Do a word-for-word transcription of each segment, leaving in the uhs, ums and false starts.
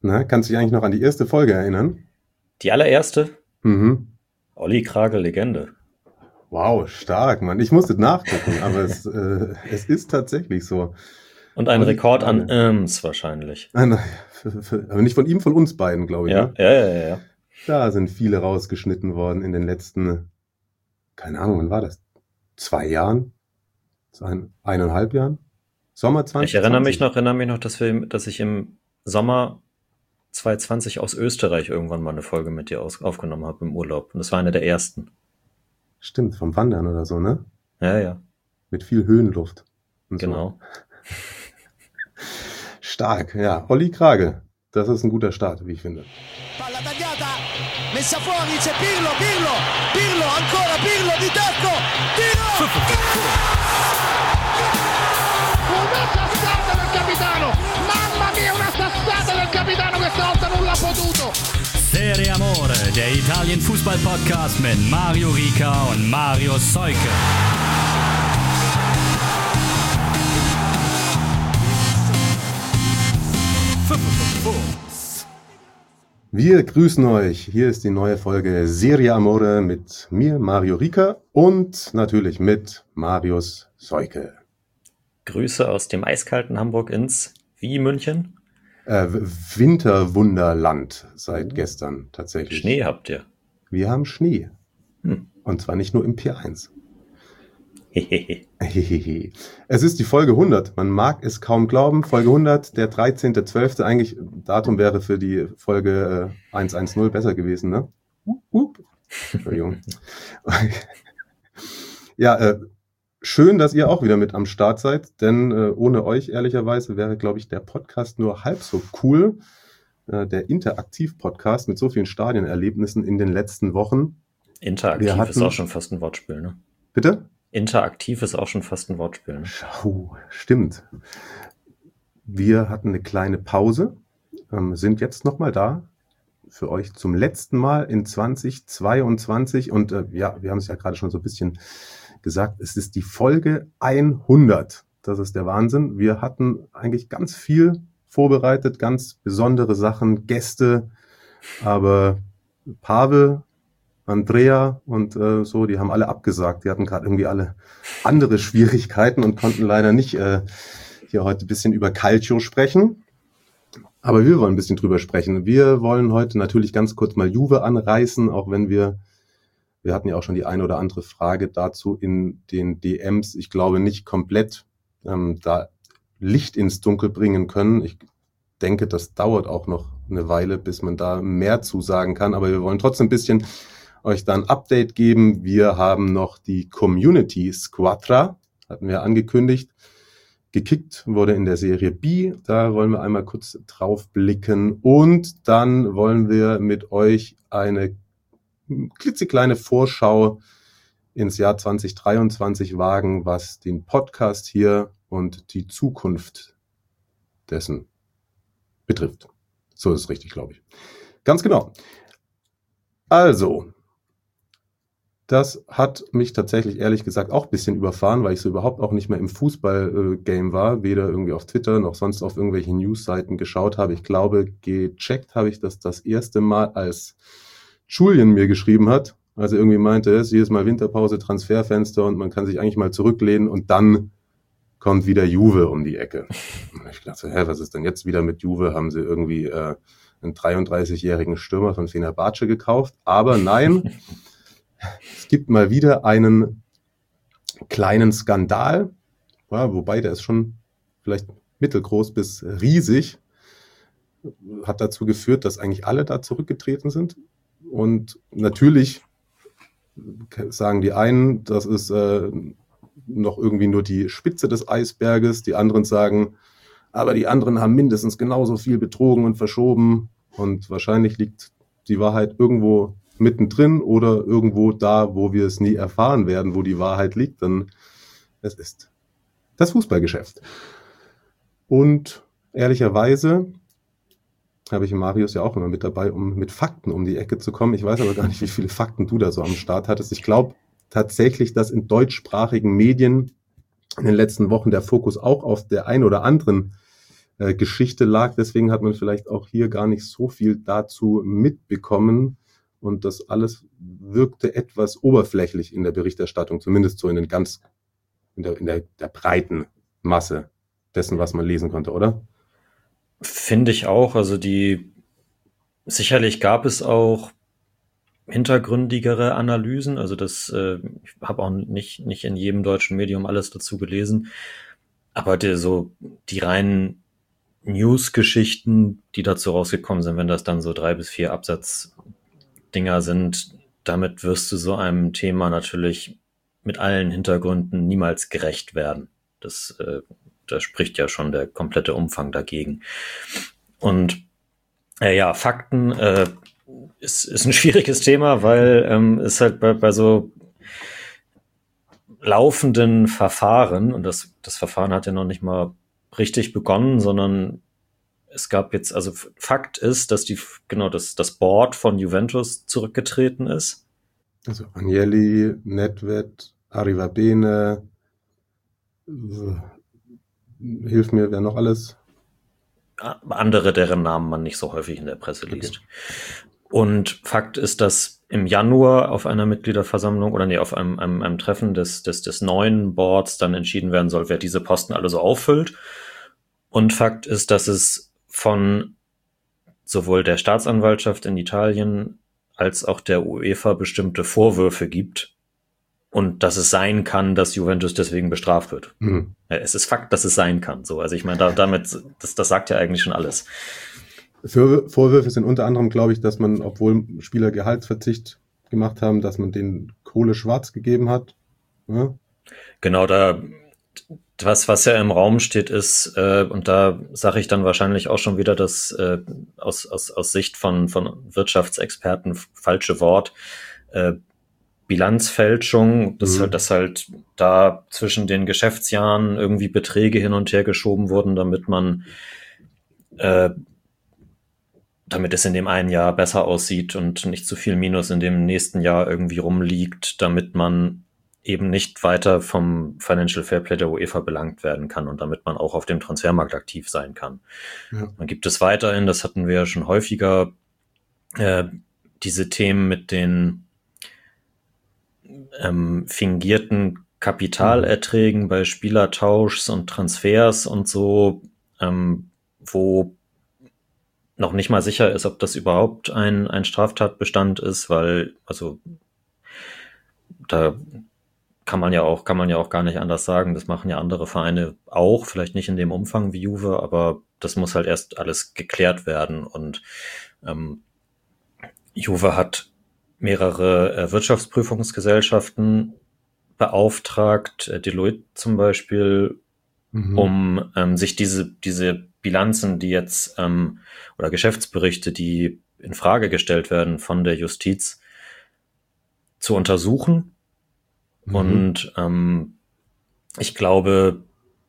Na, kannst du dich eigentlich noch an die erste Folge erinnern? Die allererste? Mhm. Olli Kragel, Legende. Wow, stark, Mann. Ich musste nachgucken, aber es, äh, es ist tatsächlich so. Und ein Olli Rekord an Kragel. Ims wahrscheinlich. Ah, na, für, für, aber nicht von ihm, von uns beiden, glaube ich. Ja, Ne? ja, ja, ja, ja. Da sind viele rausgeschnitten worden in den letzten, keine Ahnung, wann war das? Zwei Jahren? Ein, eineinhalb Jahren? Sommer Ich zwanzig erinnere mich zwanzig? noch, erinnere mich noch, dass wir, dass ich im Sommer zwanzig zwanzig aus Österreich irgendwann mal eine Folge mit dir aus, aufgenommen habe im Urlaub. Und das war eine der ersten. Stimmt, vom Wandern oder so, ne? Ja, ja, Mit viel Höhenluft und so. genau. Stark, ja. Olli Kragel. Das ist ein guter Start, wie ich finde. Palla tagliata, messa fuori, c'è Pirlo, Pirlo, Pirlo, ancora Pirlo di tacco, tiro! Una sassata del capitano, mamma mia, una sassata del capitano, questa volta non l'ha potuto. Serie Amore, der Italien-Fußball-Podcast mit Mario Rica und Mario Seuke. Wir grüßen euch. Hier ist die neue Folge Serie Amore mit mir, Mario Rica, und natürlich mit Marius Seuke. Grüße aus dem eiskalten Hamburg ins wie München? Äh, Winterwunderland seit gestern tatsächlich. Schnee habt ihr. Wir haben Schnee. Hm. Und zwar nicht nur im P eins. Hehehe. Hehehe. Es ist die Folge hundert. Man mag es kaum glauben. Folge hundert, der dreizehnter zwölfter Eigentlich, Datum wäre für die Folge äh, hundertzehn besser gewesen, ne? Hup, hup. Entschuldigung. Ja, äh, schön, dass ihr auch wieder mit am Start seid, denn äh, ohne euch, ehrlicherweise, wäre, glaube ich, der Podcast nur halb so cool. Äh, der Interaktiv-Podcast mit so vielen Stadionerlebnissen in den letzten Wochen. Interaktiv Wir hatten- ist auch schon fast ein Wortspiel, ne? Bitte? Interaktiv ist auch schon fast ein Wortspiel, ne? Schau, stimmt. Wir hatten eine kleine Pause, ähm, sind jetzt nochmal da für euch zum letzten Mal in zwanzig zweiundzwanzig und äh, ja, wir haben es ja gerade schon so ein bisschen gesagt, es ist die Folge hundert. Das ist der Wahnsinn. Wir hatten eigentlich ganz viel vorbereitet, ganz besondere Sachen, Gäste, aber Pavel, Andrea und äh, so, die haben alle abgesagt. Die hatten gerade irgendwie alle andere Schwierigkeiten und konnten leider nicht äh, hier heute ein bisschen über Calcio sprechen. Aber wir wollen ein bisschen drüber sprechen. Wir wollen heute natürlich ganz kurz mal Juve anreißen, auch wenn wir, wir hatten ja auch schon die eine oder andere Frage dazu in den D Ms. Ich glaube nicht komplett ähm, da Licht ins Dunkel bringen können. Ich denke, das dauert auch noch eine Weile, bis man da mehr zu sagen kann. Aber wir wollen trotzdem ein bisschen euch dann ein Update geben. Wir haben noch die Community Squadra, hatten wir angekündigt. Gekickt wurde in der Serie B. Da wollen wir einmal kurz drauf blicken. Und dann wollen wir mit euch eine klitzekleine Vorschau ins Jahr zwanzig dreiundzwanzig wagen, was den Podcast hier und die Zukunft dessen betrifft. So ist es richtig, glaube ich. Ganz genau. Also, das hat mich tatsächlich ehrlich gesagt auch ein bisschen überfahren, weil ich so überhaupt auch nicht mehr im Fußball-Game war, weder irgendwie auf Twitter noch sonst auf irgendwelchen News-Seiten geschaut habe. Ich glaube, gecheckt habe ich das das erste Mal, als Julian mir geschrieben hat, als er irgendwie meinte, es ist jedes Mal Winterpause, Transferfenster und man kann sich eigentlich mal zurücklehnen und dann kommt wieder Juve um die Ecke. Und ich dachte, hä, was ist denn jetzt wieder mit Juve? Haben sie irgendwie äh, einen dreiunddreißigjährigen Stürmer von Fenerbahce gekauft? Aber nein, es gibt mal wieder einen kleinen Skandal, ja, wobei der ist schon vielleicht mittelgroß bis riesig, hat dazu geführt, dass eigentlich alle da zurückgetreten sind. Und natürlich sagen die einen, das ist äh, noch irgendwie nur die Spitze des Eisberges, die anderen sagen, aber die anderen haben mindestens genauso viel betrogen und verschoben und wahrscheinlich liegt die Wahrheit irgendwo mittendrin oder irgendwo da, wo wir es nie erfahren werden, wo die Wahrheit liegt, denn es ist das Fußballgeschäft. Und ehrlicherweise habe ich Marius ja auch immer mit dabei, um mit Fakten um die Ecke zu kommen. Ich weiß aber gar nicht, wie viele Fakten du da so am Start hattest. Ich glaube tatsächlich, dass in deutschsprachigen Medien in den letzten Wochen der Fokus auch auf der ein oder anderen äh, Geschichte lag. Deswegen hat man vielleicht auch hier gar nicht so viel dazu mitbekommen. Und das alles wirkte etwas oberflächlich in der Berichterstattung, zumindest so in den ganz, in der, in der, der breiten Masse dessen, was man lesen konnte, oder? Finde ich auch. Also die, sicherlich gab es auch hintergründigere Analysen. Also das, äh, ich habe auch nicht, nicht in jedem deutschen Medium alles dazu gelesen. Aber die, so die reinen News-Geschichten, die dazu rausgekommen sind, wenn das dann so drei bis vier Absatzdinger sind, damit wirst du so einem Thema natürlich mit allen Hintergründen niemals gerecht werden. Das, äh, da spricht ja schon der komplette Umfang dagegen. Und äh, ja, Fakten äh, ist, ist ein schwieriges Thema, weil ähm, es halt bei, bei so laufenden Verfahren, und das, das Verfahren hat ja noch nicht mal richtig begonnen, sondern es gab jetzt, also Fakt ist, dass die, genau, dass das Board von Juventus zurückgetreten ist. Also Agnelli, Nedved, Arrivabene, äh, hilf mir, wer noch alles? Andere, deren Namen man nicht so häufig in der Presse liest. Okay. Und Fakt ist, dass im Januar auf einer Mitgliederversammlung oder nee, auf einem, einem, einem Treffen des, des, des neuen Boards dann entschieden werden soll, wer diese Posten alle so auffüllt. Und Fakt ist, dass es von sowohl der Staatsanwaltschaft in Italien als auch der UEFA bestimmte Vorwürfe gibt und dass es sein kann, dass Juventus deswegen bestraft wird. Mhm. Es ist Fakt, dass es sein kann. So, also ich meine, da, damit, das, das sagt ja eigentlich schon alles. Für Vorwürfe sind unter anderem, glaube ich, dass man, obwohl Spieler Gehaltsverzicht gemacht haben, dass man denen Kohle schwarz gegeben hat. Ja? Genau, da was, was ja im Raum steht, ist, äh, und da sage ich dann wahrscheinlich auch schon wieder das äh, aus, aus, aus Sicht von, von Wirtschaftsexperten falsche Wort, äh, Bilanzfälschung, dass, mhm. halt, dass halt da zwischen den Geschäftsjahren irgendwie Beträge hin und her geschoben wurden, damit man äh, damit es in dem einen Jahr besser aussieht und nicht zu viel Minus in dem nächsten Jahr irgendwie rumliegt, damit man eben nicht weiter vom Financial Fairplay der UEFA belangt werden kann und damit man auch auf dem Transfermarkt aktiv sein kann. Ja. Dann gibt es weiterhin, das hatten wir ja schon häufiger, äh, diese Themen mit den ähm, fingierten Kapitalerträgen mhm. bei Spielertauschs und Transfers und so, ähm, wo noch nicht mal sicher ist, ob das überhaupt ein, ein Straftatbestand ist, weil, also, da kann man ja auch, kann man ja auch gar nicht anders sagen. Das machen ja andere Vereine auch, vielleicht nicht in dem Umfang wie Juve, aber das muss halt erst alles geklärt werden. Und ähm, Juve hat mehrere äh, Wirtschaftsprüfungsgesellschaften beauftragt, äh, Deloitte zum Beispiel, mhm. um ähm, sich diese, diese Bilanzen, die jetzt, ähm, oder Geschäftsberichte, die in Frage gestellt werden von der Justiz, zu untersuchen. Mhm. Und ähm, ich glaube,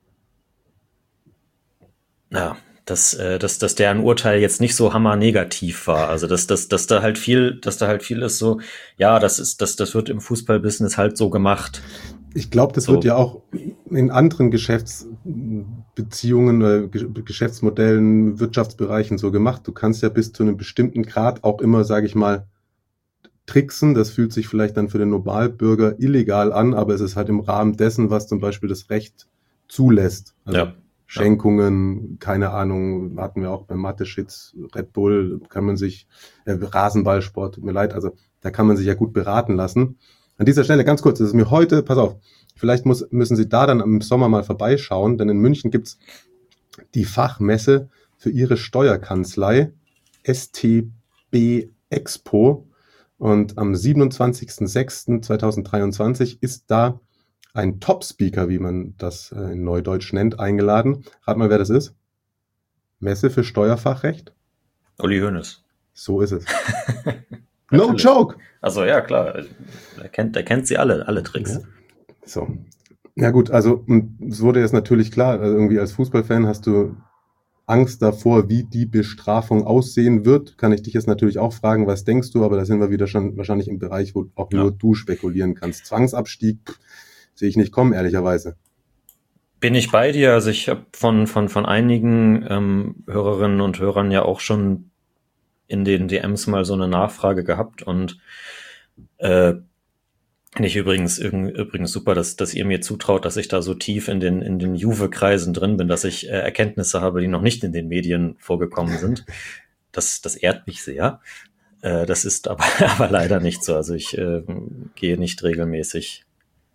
ja, dass, äh, dass, dass deren Urteil jetzt nicht so hammernegativ war. Also dass, dass, dass da halt viel, dass da halt viel ist so, ja, das ist, das, das wird im Fußballbusiness halt so gemacht. Ich glaube, das so. Wird ja auch in anderen Geschäftsbeziehungen oder Geschäftsmodellen, Wirtschaftsbereichen so gemacht. Du kannst ja bis zu einem bestimmten Grad auch immer, sage ich mal, tricksen. Das fühlt sich vielleicht dann für den Normalbürger illegal an, aber es ist halt im Rahmen dessen, was zum Beispiel das Recht zulässt. Also ja. Schenkungen, ja. keine Ahnung, hatten wir auch bei Mateschitz, Red Bull, kann man sich, äh, Rasenballsport, tut mir leid, also da kann man sich ja gut beraten lassen. An dieser Stelle ganz kurz, das ist mir heute, pass auf, vielleicht muss, müssen Sie da dann im Sommer mal vorbeischauen, denn in München gibt's die Fachmesse für Ihre Steuerkanzlei, S T B Expo, und am siebenundzwanzigsten sechsten zweitausenddreiundzwanzig ist da ein Top-Speaker, wie man das in Neudeutsch nennt, eingeladen. Rat mal, wer das ist? Messe für Steuerfachrecht? Uli Hoeneß. So ist es. No joke! Also ja, klar. Der kennt, der kennt sie alle, alle Tricks. Ja. So. Ja gut, also es wurde jetzt natürlich klar, also irgendwie als Fußballfan hast du Angst davor, wie die Bestrafung aussehen wird. Kann ich dich jetzt natürlich auch fragen, was denkst du? Aber da sind wir wieder schon wahrscheinlich im Bereich, wo auch nur ja. du spekulieren kannst. Zwangsabstieg pff, sehe ich nicht kommen, ehrlicherweise. bin ich bei dir. Also ich habe von, von, von einigen ähm, Hörerinnen und Hörern ja auch schon in den D Ms mal so eine Nachfrage gehabt und äh, finde ich übrigens, übrigens super, dass, dass ihr mir zutraut, dass ich da so tief in den, in den Juve-Kreisen drin bin, dass ich äh, Erkenntnisse habe, die noch nicht in den Medien vorgekommen sind. Das, das ehrt mich sehr. Äh, das ist aber, aber leider nicht so. Also ich äh, gehe nicht regelmäßig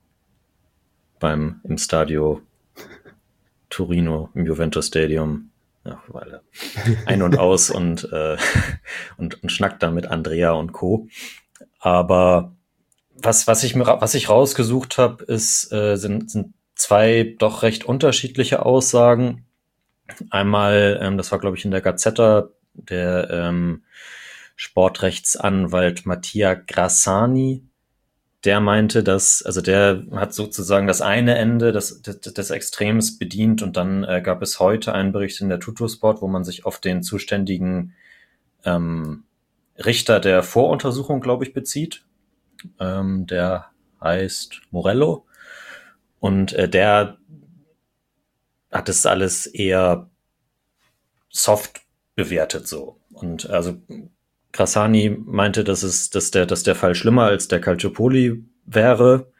beim, im Stadio Torino, im Juventus Stadium, ja, weil, ein und aus und, äh, und, und schnackt da mit Andrea und Co. Aber Was, was ich mir, was ich rausgesucht habe, ist, äh, sind, sind zwei doch recht unterschiedliche Aussagen. Einmal, ähm, das war glaube ich in der Gazzetta, der ähm, Sportrechtsanwalt Mattia Grassani, der meinte, dass, also der hat sozusagen das eine Ende des, des, des Extrems bedient und dann äh, gab es heute einen Bericht in der Tuttosport, wo man sich auf den zuständigen ähm, Richter der Voruntersuchung, glaube ich, bezieht. Ähm, der heißt Morello und äh, der hat es alles eher soft bewertet so. Und also Grassani meinte, dass es, dass der, dass der Fall schlimmer als der Calciopoli wäre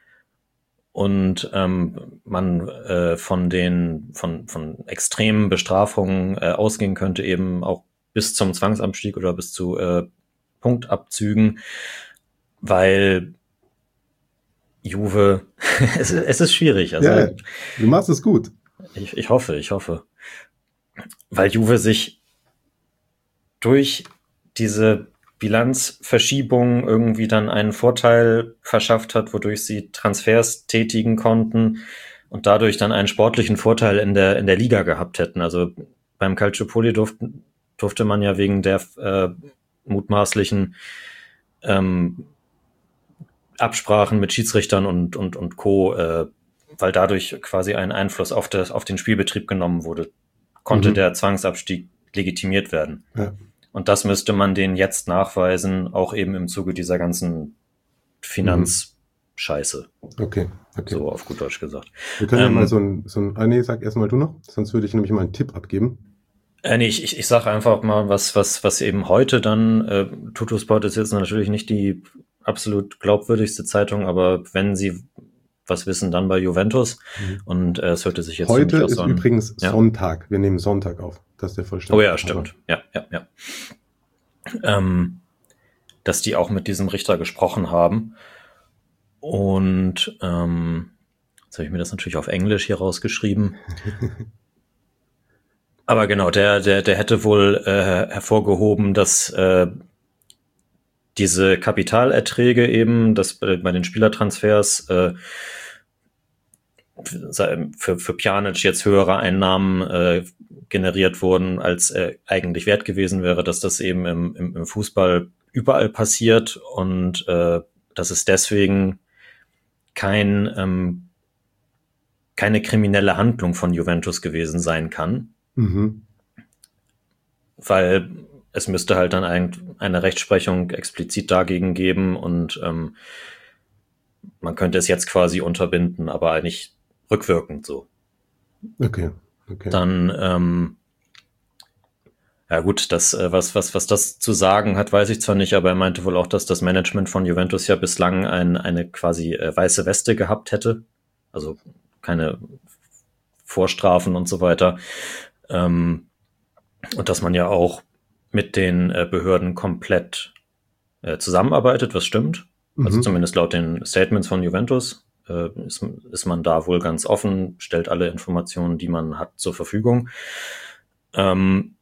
und ähm, man äh, von den von von extremen Bestrafungen äh, ausgehen könnte, eben auch bis zum Zwangsabstieg oder bis zu äh, Punktabzügen. Weil Juve, es, es ist schwierig. Also ja, du machst es gut. Ich, ich hoffe, ich hoffe. Weil Juve sich durch diese Bilanzverschiebung irgendwie dann einen Vorteil verschafft hat, wodurch sie Transfers tätigen konnten und dadurch dann einen sportlichen Vorteil in der, in der Liga gehabt hätten. Also beim Calciopoli durfte, durfte man ja wegen der äh, mutmaßlichen ähm, Absprachen mit Schiedsrichtern und, und, und Co., äh, weil dadurch quasi ein Einfluss auf, das, auf den Spielbetrieb genommen wurde, konnte mhm. der Zwangsabstieg legitimiert werden. Ja. Und das müsste man denen jetzt nachweisen, auch eben im Zuge dieser ganzen Finanzscheiße. Okay, okay. So auf gut Deutsch gesagt. Wir können ähm, ja mal so ein, so ein, ah nee, sag erst mal du noch, sonst würde ich nämlich mal einen Tipp abgeben. Äh, nee, ich, ich, ich sage einfach mal, was, was, was eben heute dann, äh, Tuttosport ist jetzt natürlich nicht die absolut glaubwürdigste Zeitung, aber wenn sie was wissen, dann bei Juventus. Mhm. Und äh, es hörte sich jetzt heute für mich ist so an. Übrigens ja? Sonntag. Wir nehmen Sonntag auf. Das ist der Vollständigkeit. Oh ja, stimmt. Ja, ja, ja. Ähm, dass die auch mit diesem Richter gesprochen haben. Und ähm, jetzt habe ich mir das natürlich auf Englisch hier rausgeschrieben. Aber genau, der, der, der hätte wohl äh, hervorgehoben, dass äh, diese Kapitalerträge eben, dass bei, bei den Spielertransfers äh, für, für Pjanic jetzt höhere Einnahmen äh, generiert wurden, als äh, eigentlich wert gewesen wäre, dass das eben im, im, im Fußball überall passiert und äh, dass es deswegen kein ähm, keine kriminelle Handlung von Juventus gewesen sein kann. Mhm. Weil es müsste halt dann ein, eine Rechtsprechung explizit dagegen geben und ähm, man könnte es jetzt quasi unterbinden, aber eigentlich rückwirkend so. Okay, okay. Dann, ähm, ja gut, das, äh, was, was, was das zu sagen hat, weiß ich zwar nicht, aber er meinte wohl auch, dass das Management von Juventus ja bislang ein, eine quasi äh, weiße Weste gehabt hätte. Also keine Vorstrafen und so weiter. Ähm, und dass man ja auch mit den äh, Behörden komplett äh, zusammenarbeitet, was stimmt. Mhm. Also zumindest laut den Statements von Juventus äh, ist, ist man da wohl ganz offen, stellt alle Informationen, die man hat, zur Verfügung. Ähm,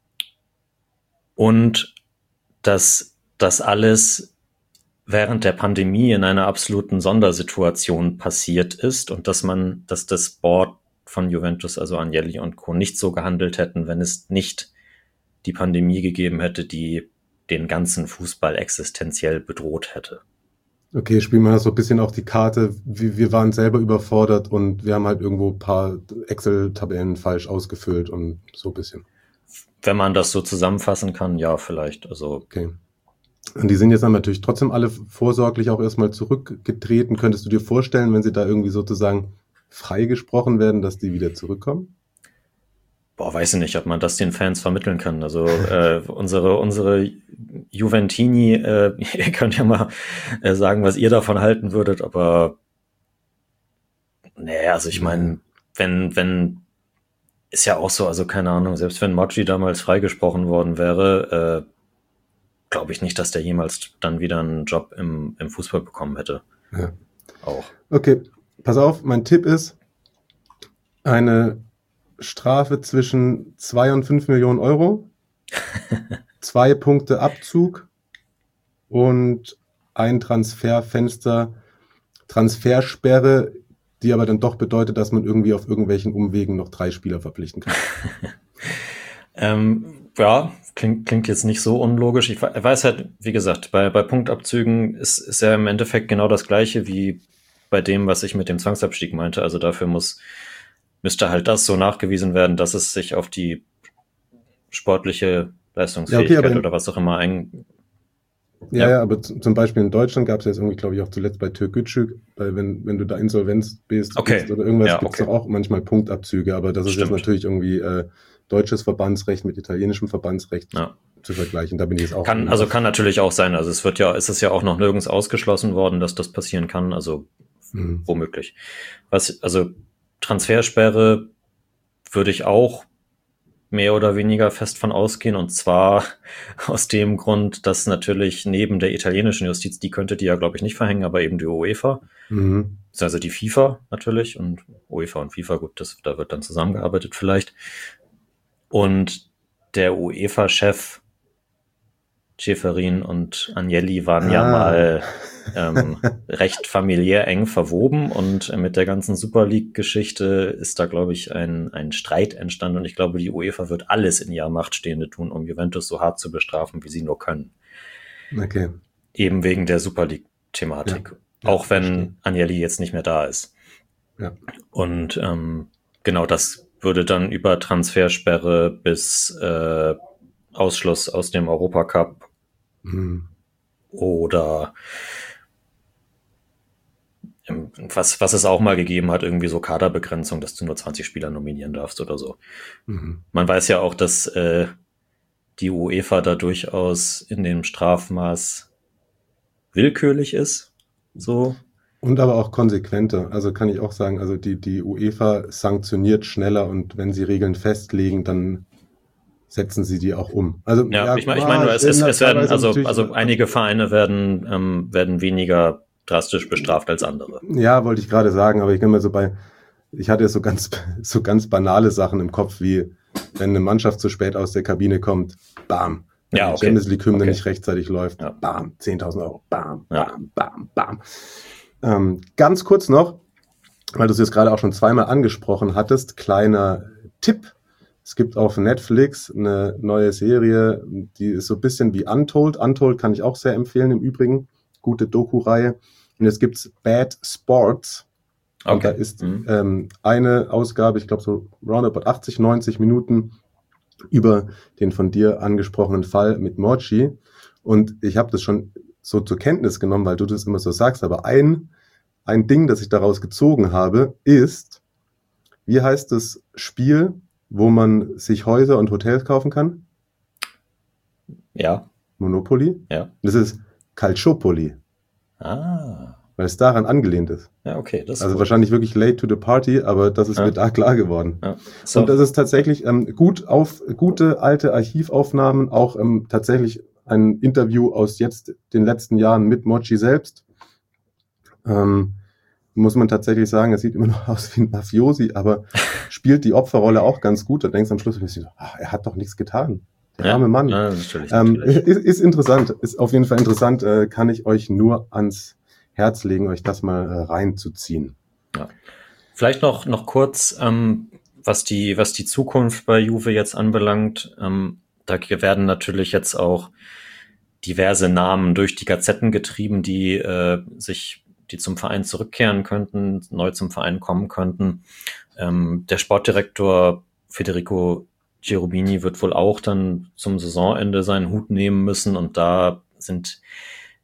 und dass das alles während der Pandemie in einer absoluten Sondersituation passiert ist und dass man, dass das Board von Juventus, also Agnelli und Co. nicht so gehandelt hätten, wenn es nicht die Pandemie gegeben hätte, die den ganzen Fußball existenziell bedroht hätte. Okay, spielen wir so ein bisschen auch die Karte, wir, wir waren selber überfordert und wir haben halt irgendwo ein paar Excel-Tabellen falsch ausgefüllt und so ein bisschen. Wenn man das so zusammenfassen kann, ja, vielleicht. Also okay. Und die sind jetzt dann natürlich trotzdem alle vorsorglich auch erstmal zurückgetreten. Könntest du dir vorstellen, wenn sie da irgendwie sozusagen freigesprochen werden, dass die wieder zurückkommen? Boah, weiß ich nicht, ob man das den Fans vermitteln kann. Also äh, unsere unsere Juventini, äh, ihr könnt ja mal äh, sagen, was ihr davon halten würdet, aber nee, also ich meine, wenn, wenn, ist ja auch so, also keine Ahnung, selbst wenn Mochi damals freigesprochen worden wäre, äh, glaube ich nicht, dass der jemals dann wieder einen Job im, im Fußball bekommen hätte. Ja. Auch. Okay, pass auf, mein Tipp ist eine Strafe zwischen zwei und fünf Millionen Euro, zwei Punkte Abzug und ein Transferfenster, Transfersperre, die aber dann doch bedeutet, dass man irgendwie auf irgendwelchen Umwegen noch drei Spieler verpflichten kann. ähm, ja, klingt, klingt jetzt nicht so unlogisch. Ich weiß halt, wie gesagt, bei, bei Punktabzügen ist, ist ja im Endeffekt genau das Gleiche wie bei dem, was ich mit dem Zwangsabstieg meinte. Also dafür muss, müsste halt das so nachgewiesen werden, dass es sich auf die sportliche Leistungsfähigkeit ja, okay, oder was auch immer ein... Ja, ja, ja, aber z- zum Beispiel in Deutschland gab es jetzt irgendwie, glaube ich, auch zuletzt bei Türkgücü, weil wenn, wenn du da Insolvenz bist, okay. bist oder irgendwas, ja, gibt es okay. auch manchmal Punktabzüge, aber das Stimmt. ist jetzt natürlich irgendwie äh, deutsches Verbandsrecht mit italienischem Verbandsrecht ja. zu vergleichen. Da bin ich jetzt auch. Kann, also kann natürlich auch sein. Also es wird ja, es ist ja auch noch nirgends ausgeschlossen worden, dass das passieren kann. Also mhm. womöglich. Was, also Transfersperre würde ich auch mehr oder weniger fest von ausgehen, und zwar aus dem Grund, dass natürlich neben der italienischen Justiz, die könnte die ja, glaube ich, nicht verhängen, aber eben die UEFA, mhm. also die FIFA natürlich, und UEFA und FIFA, gut, das, da wird dann zusammengearbeitet vielleicht. Und der UEFA-Chef Ceferin und Agnelli waren ah. ja mal ähm, recht familiär eng verwoben, und mit der ganzen Super League-Geschichte ist da, glaube ich, ein, ein Streit entstanden, und ich glaube, die UEFA wird alles in ihrer Macht Stehende tun, um Juventus so hart zu bestrafen, wie sie nur können. Okay. Eben wegen der Super League-Thematik. Ja. Auch wenn verstehe. Agnelli jetzt nicht mehr da ist. Ja. Und ähm, genau das würde dann über Transfersperre bis äh, Ausschluss aus dem Europacup mhm. oder was, was es auch mal gegeben hat, irgendwie so Kaderbegrenzung, dass du nur zwanzig Spieler nominieren darfst oder so. Mhm. Man weiß ja auch, dass äh, die UEFA da durchaus in dem Strafmaß willkürlich ist. So. Und aber auch konsequenter. Also kann ich auch sagen, also die, die UEFA sanktioniert schneller, und wenn sie Regeln festlegen, dann setzen sie die auch um. Also ja, ja ich meine, ich meine, es, es, es werden also also einige Vereine werden ähm, werden weniger drastisch bestraft als andere. Ja, wollte ich gerade sagen, aber ich kann mir so bei, ich hatte so ganz so ganz banale Sachen im Kopf, wie wenn eine Mannschaft zu spät aus der Kabine kommt, bam. Wenn ja, die okay. Champions League Hymne okay. nicht rechtzeitig läuft, ja. bam, zehntausend Euro, bam, bam, ja. bam, bam. Ähm, ganz kurz noch, weil du es jetzt gerade auch schon zweimal angesprochen hattest, kleiner Tipp. Es gibt auf Netflix eine neue Serie, die ist so ein bisschen wie Untold. Untold kann ich auch sehr empfehlen im Übrigen. Gute Doku-Reihe. Und jetzt gibt's Bad Sports. Okay. Und da ist mhm. ähm, eine Ausgabe, ich glaube so roundabout achtzig, neunzig Minuten über den von dir angesprochenen Fall mit Mochi. Und ich habe das schon so zur Kenntnis genommen, weil du das immer so sagst. Aber ein, ein Ding, das ich daraus gezogen habe, ist, wie heißt das Spiel, wo man sich Häuser und Hotels kaufen kann? Ja. Monopoly? Ja. Das ist Calciopoli. Ah. Weil es daran angelehnt ist. Ja, okay. Das ist also gut. Wahrscheinlich wirklich late to the party, aber das ist ja. mir da klar geworden. Ja. So. Und das ist tatsächlich ähm, gut auf gute alte Archivaufnahmen, auch ähm, tatsächlich ein Interview aus jetzt den letzten Jahren mit Mochi selbst. Ähm, muss man tatsächlich sagen, es sieht immer noch aus wie ein Mafiosi, aber spielt die Opferrolle auch ganz gut. Da denkst du am Schluss ein bisschen, ach, er hat doch nichts getan. Der ja, arme Mann. Ja, natürlich, ähm, natürlich. Ist, ist interessant, ist auf jeden Fall interessant, äh, kann ich euch nur ans Herz legen, euch das mal äh, reinzuziehen. Ja. Vielleicht noch, noch kurz, ähm, was die, was die Zukunft bei Juve jetzt anbelangt. Ähm, da werden natürlich jetzt auch diverse Namen durch die Gazetten getrieben, die äh, sich die zum Verein zurückkehren könnten, neu zum Verein kommen könnten. Ähm, der Sportdirektor Federico Cherubini wird wohl auch dann zum Saisonende seinen Hut nehmen müssen, und da sind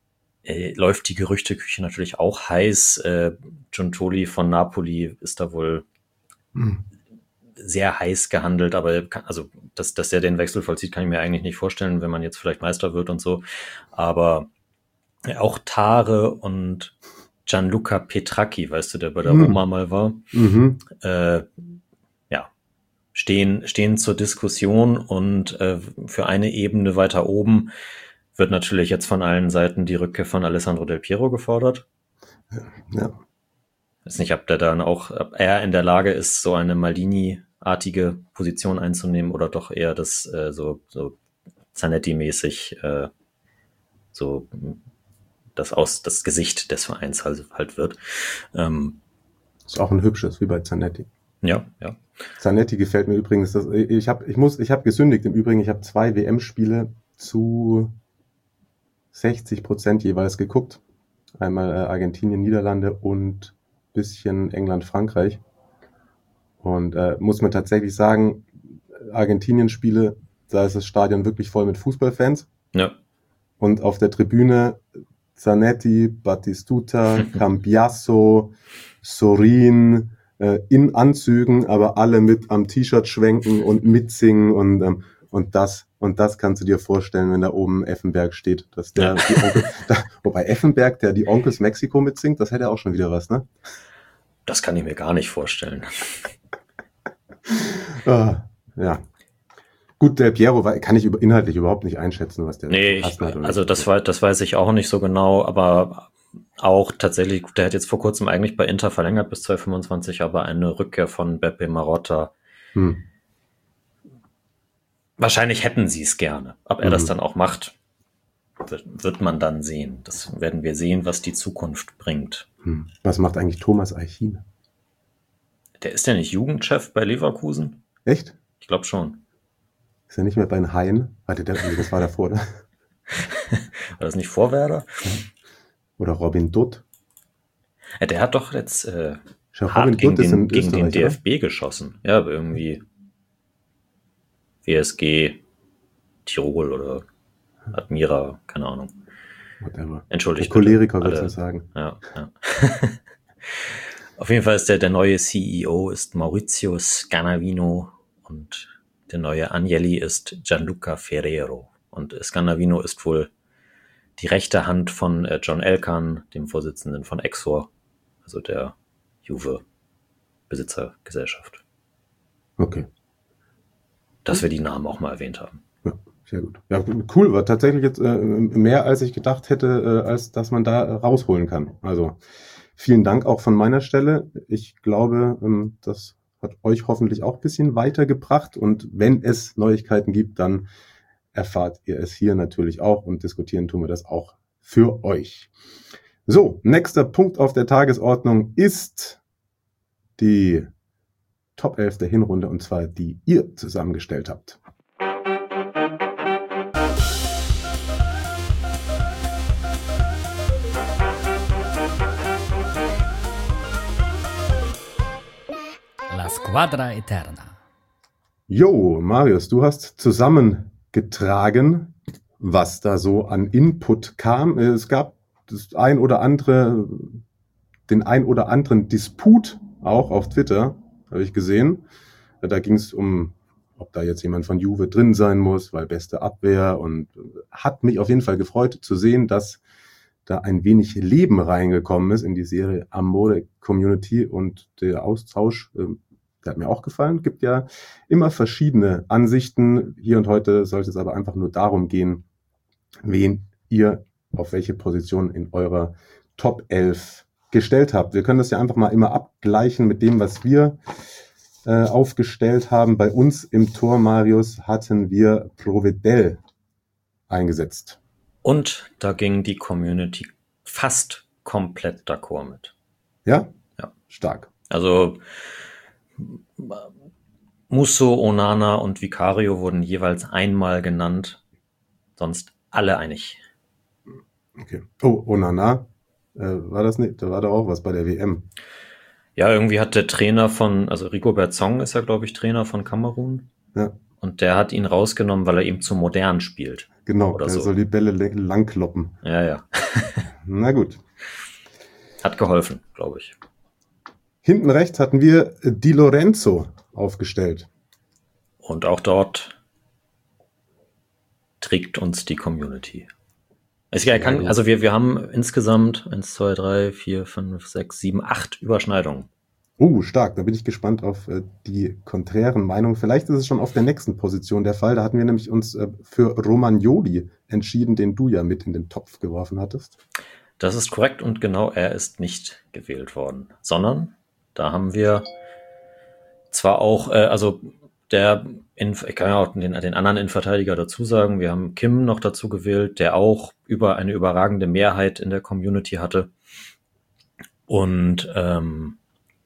äh, läuft die Gerüchteküche natürlich auch heiß. Äh, Giuntoli von Napoli ist da wohl hm. sehr heiß gehandelt, aber kann, also dass, dass der den Wechsel vollzieht, kann ich mir eigentlich nicht vorstellen, wenn man jetzt vielleicht Meister wird und so. Aber auch Tare und Gianluca Petracchi, weißt du, der bei der hm. Roma mal war, mhm. äh, ja, stehen, stehen zur Diskussion und äh, für eine Ebene weiter oben wird natürlich jetzt von allen Seiten die Rückkehr von Alessandro Del Piero gefordert. Ja. Ich weiß nicht, ob der dann auch, ob er in der Lage ist, so eine Maldini-artige Position einzunehmen oder doch eher das äh, so, so Zanetti-mäßig äh, so das aus das Gesicht des Vereins halt, halt wird. Ähm, ist auch ein hübsches, wie bei Zanetti. Ja, ja. Zanetti gefällt mir übrigens. Das, ich habe ich muss, ich habe gesündigt im Übrigen. Ich habe zwei W M-Spiele zu sechzig Prozent jeweils geguckt. Einmal äh, Argentinien, Niederlande und bisschen England, Frankreich. Und äh, muss man tatsächlich sagen, Argentinien-Spiele, da ist das Stadion wirklich voll mit Fußballfans. Ja. Und auf der Tribüne Zanetti, Battistuta, Cambiasso, Sorin, äh, in Anzügen, aber alle mit am T-Shirt schwenken und mitsingen und ähm, und das und das kannst du dir vorstellen, wenn da oben Effenberg steht, dass der, die Onkel, da, wobei Effenberg, der die Onkels Mexiko mitsingt, das hätte auch schon wieder was, ne? Das kann ich mir gar nicht vorstellen. ah, ja. Gut, Del Piero kann ich über, inhaltlich überhaupt nicht einschätzen, was der nee, ich, also das war, das weiß ich auch nicht so genau, aber auch tatsächlich, der hat jetzt vor kurzem eigentlich bei Inter verlängert bis zwanzig fünfundzwanzig, aber eine Rückkehr von Beppe Marotta. Hm. Wahrscheinlich hätten sie es gerne. Ob er hm. das dann auch macht, wird man dann sehen. Das werden wir sehen, was die Zukunft bringt. Hm. Was macht eigentlich Thomas Eichin? Der ist ja nicht Jugendchef bei Leverkusen. Echt? Ich glaube schon. Ist er nicht mehr bei den Haien? Warte, der, das war davor, oder? War das nicht Vorwerder? Oder Robin Dutt? Ja, der hat doch jetzt äh, Schau, hart Robin gegen, Dutt den, ist gegen den D F B oder? geschossen. Ja, aber irgendwie W S G Tirol oder Admira, keine Ahnung. Whatever. Entschuldigt. Der Choleriker würde ich sagen. Ja, ja. Auf jeden Fall ist der, der neue C E O ist Maurizio Scanavino und der neue Agnelli ist Gianluca Ferrero. Und Scanavino ist wohl die rechte Hand von äh, John Elkann, dem Vorsitzenden von Exor, also der Juve-Besitzergesellschaft. Okay. Dass wir die Namen auch mal erwähnt haben. Ja, sehr gut. Ja, cool, war tatsächlich jetzt äh, mehr, als ich gedacht hätte, äh, als dass man da äh, rausholen kann. Also vielen Dank auch von meiner Stelle. Ich glaube, ähm, das hat euch hoffentlich auch ein bisschen weitergebracht. Und wenn es Neuigkeiten gibt, dann erfahrt ihr es hier natürlich auch und diskutieren tun wir das auch für euch. So, nächster Punkt auf der Tagesordnung ist die Top elf der Hinrunde und zwar die ihr zusammengestellt habt. La Squadra Eterna. Jo, Marius, du hast zusammengetragen, was da so an Input kam. Es gab das ein oder andere, den ein oder anderen Disput auch auf Twitter, habe ich gesehen. Da ging es um, ob da jetzt jemand von Juve drin sein muss, weil beste Abwehr, und hat mich auf jeden Fall gefreut zu sehen, dass da ein wenig Leben reingekommen ist in die Serie Amore Community und der Austausch, der hat mir auch gefallen. Gibt ja immer verschiedene Ansichten. Hier und heute sollte es aber einfach nur darum gehen, wen ihr auf welche Position in eurer Top elf gestellt habt. Wir können das ja einfach mal immer abgleichen mit dem, was wir äh, aufgestellt haben. Bei uns im Tor, Marius, hatten wir Provedel eingesetzt. Und da ging die Community fast komplett d'accord mit. Ja? Ja. Stark. Also Musso, Onana und Vicario wurden jeweils einmal genannt, sonst alle einig. Okay. Oh, Onana, äh, war das nicht? Da war doch auch was bei der W M. Ja, irgendwie hat der Trainer von, also Rigobert Song ist ja, glaube ich, Trainer von Kamerun. Ja. und der hat ihn rausgenommen, weil er ihm zu modern spielt. Genau, Oder der so. soll die Bälle le- langkloppen. Ja, ja. Na gut. Hat geholfen, glaube ich. Hinten rechts hatten wir Di Lorenzo aufgestellt. Und auch dort trägt uns die Community. Es Sehr kann, gut. also wir, wir haben insgesamt eins, zwei, drei, vier, fünf, sechs, sieben, acht Überschneidungen. Uh, stark. Da bin ich gespannt auf äh, die konträren Meinungen. Vielleicht ist es schon auf der nächsten Position der Fall. Da hatten wir nämlich uns äh, für Romagnoli entschieden, den du ja mit in den Topf geworfen hattest. Das ist korrekt und genau er ist nicht gewählt worden, sondern da haben wir zwar auch, äh, also der, in, ich kann ja auch den, den anderen Innenverteidiger dazu sagen, wir haben Kim noch dazu gewählt, der auch über eine überragende Mehrheit in der Community hatte und ähm,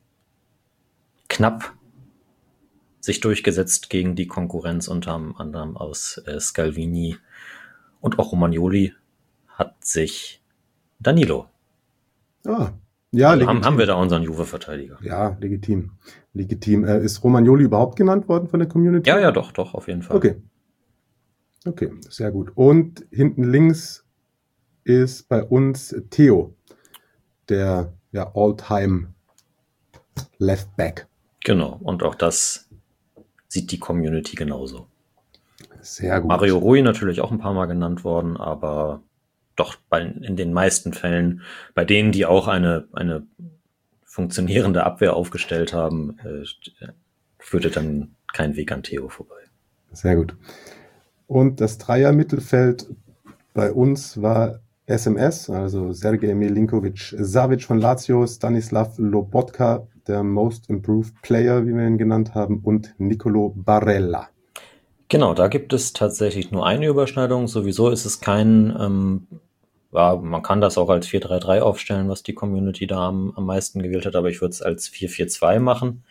knapp sich durchgesetzt gegen die Konkurrenz unter anderem aus äh, Scalvini und auch Romagnoli hat sich Danilo. Ah, ja, Also legitim. haben, haben wir da unseren Juve-Verteidiger. Ja, legitim. Legitim. Äh, ist Romagnoli überhaupt genannt worden von der Community? Ja, ja, doch, doch, auf jeden Fall. Okay. Okay, sehr gut. Und hinten links ist bei uns Theo, der ja All-Time Left Back. Genau, und auch das sieht die Community genauso. Sehr gut. Mario Rui natürlich auch ein paar Mal genannt worden, aber doch bei, in den meisten Fällen, bei denen, die auch eine, eine funktionierende Abwehr aufgestellt haben, äh, führte dann kein Weg an Theo vorbei. Sehr gut. Und das Dreier-Mittelfeld bei uns war S M S, also Sergej Milinkovic-Savic von Lazio, Stanislav Lobotka, der Most Improved Player, wie wir ihn genannt haben, und Nicolo Barella. Genau, da gibt es tatsächlich nur eine Überschneidung. Sowieso ist es kein, ähm, ja, man kann das auch als vier drei drei aufstellen, was die Community da am, am meisten gewählt hat, aber ich würde es als vier vier zwei machen.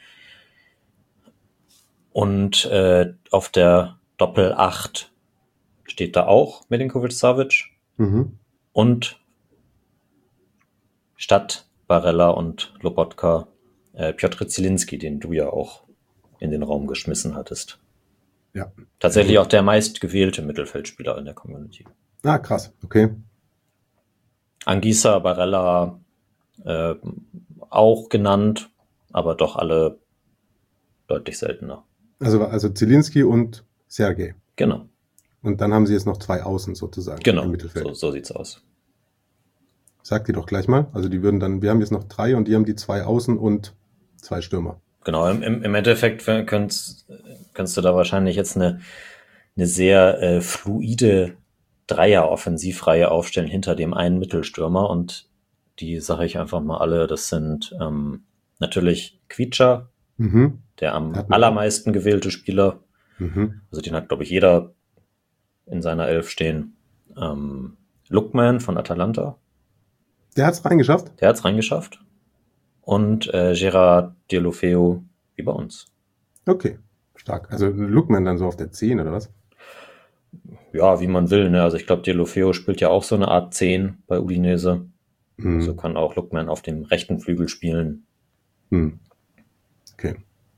Und äh, auf der Doppel acht steht da auch Milinkovic-Savic Mhm. und statt Barella und Lobotka äh, Piotr Zielinski, den du ja auch in den Raum geschmissen hattest. Ja. Tatsächlich auch der meistgewählte Mittelfeldspieler in der Community. Ah, krass. Okay. Anguissa, Barella äh, auch genannt, aber doch alle deutlich seltener. Also, also Zielinski und Sergej. Genau, Und dann haben sie jetzt noch zwei Außen sozusagen genau, im Mittelfeld. so, so sieht's aus. Sagt die doch gleich mal. Also die würden dann, wir haben jetzt noch drei und die haben die zwei Außen und zwei Stürmer. Genau, im, im im Endeffekt könntest, könntest du da wahrscheinlich jetzt eine, eine sehr äh, fluide Dreier-Offensivreihe aufstellen hinter dem einen Mittelstürmer und die sage ich einfach mal alle, das sind ähm, natürlich Kvicha, Mhm. der am Hat man allermeisten gewählte Spieler, Mhm. also den hat glaube ich jeder in seiner Elf stehen. Ähm, Lookman von Atalanta, Der hat's reingeschafft? der hat's reingeschafft und äh, Gerard Deulofeu wie bei uns. Okay. Stark. Also Lookman dann so auf der zehn oder was? Ja, wie man will, ne? Also ich glaube, Deulofeu spielt ja auch so eine Art zehn bei Udinese. Mhm. So kann auch Lookman auf dem rechten Flügel spielen. Hm. Okay.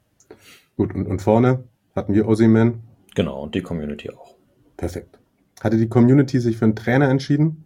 Gut, und, und vorne hatten wir Osimhen. Genau, und die Community auch. Perfekt. Hatte die Community sich für einen Trainer entschieden?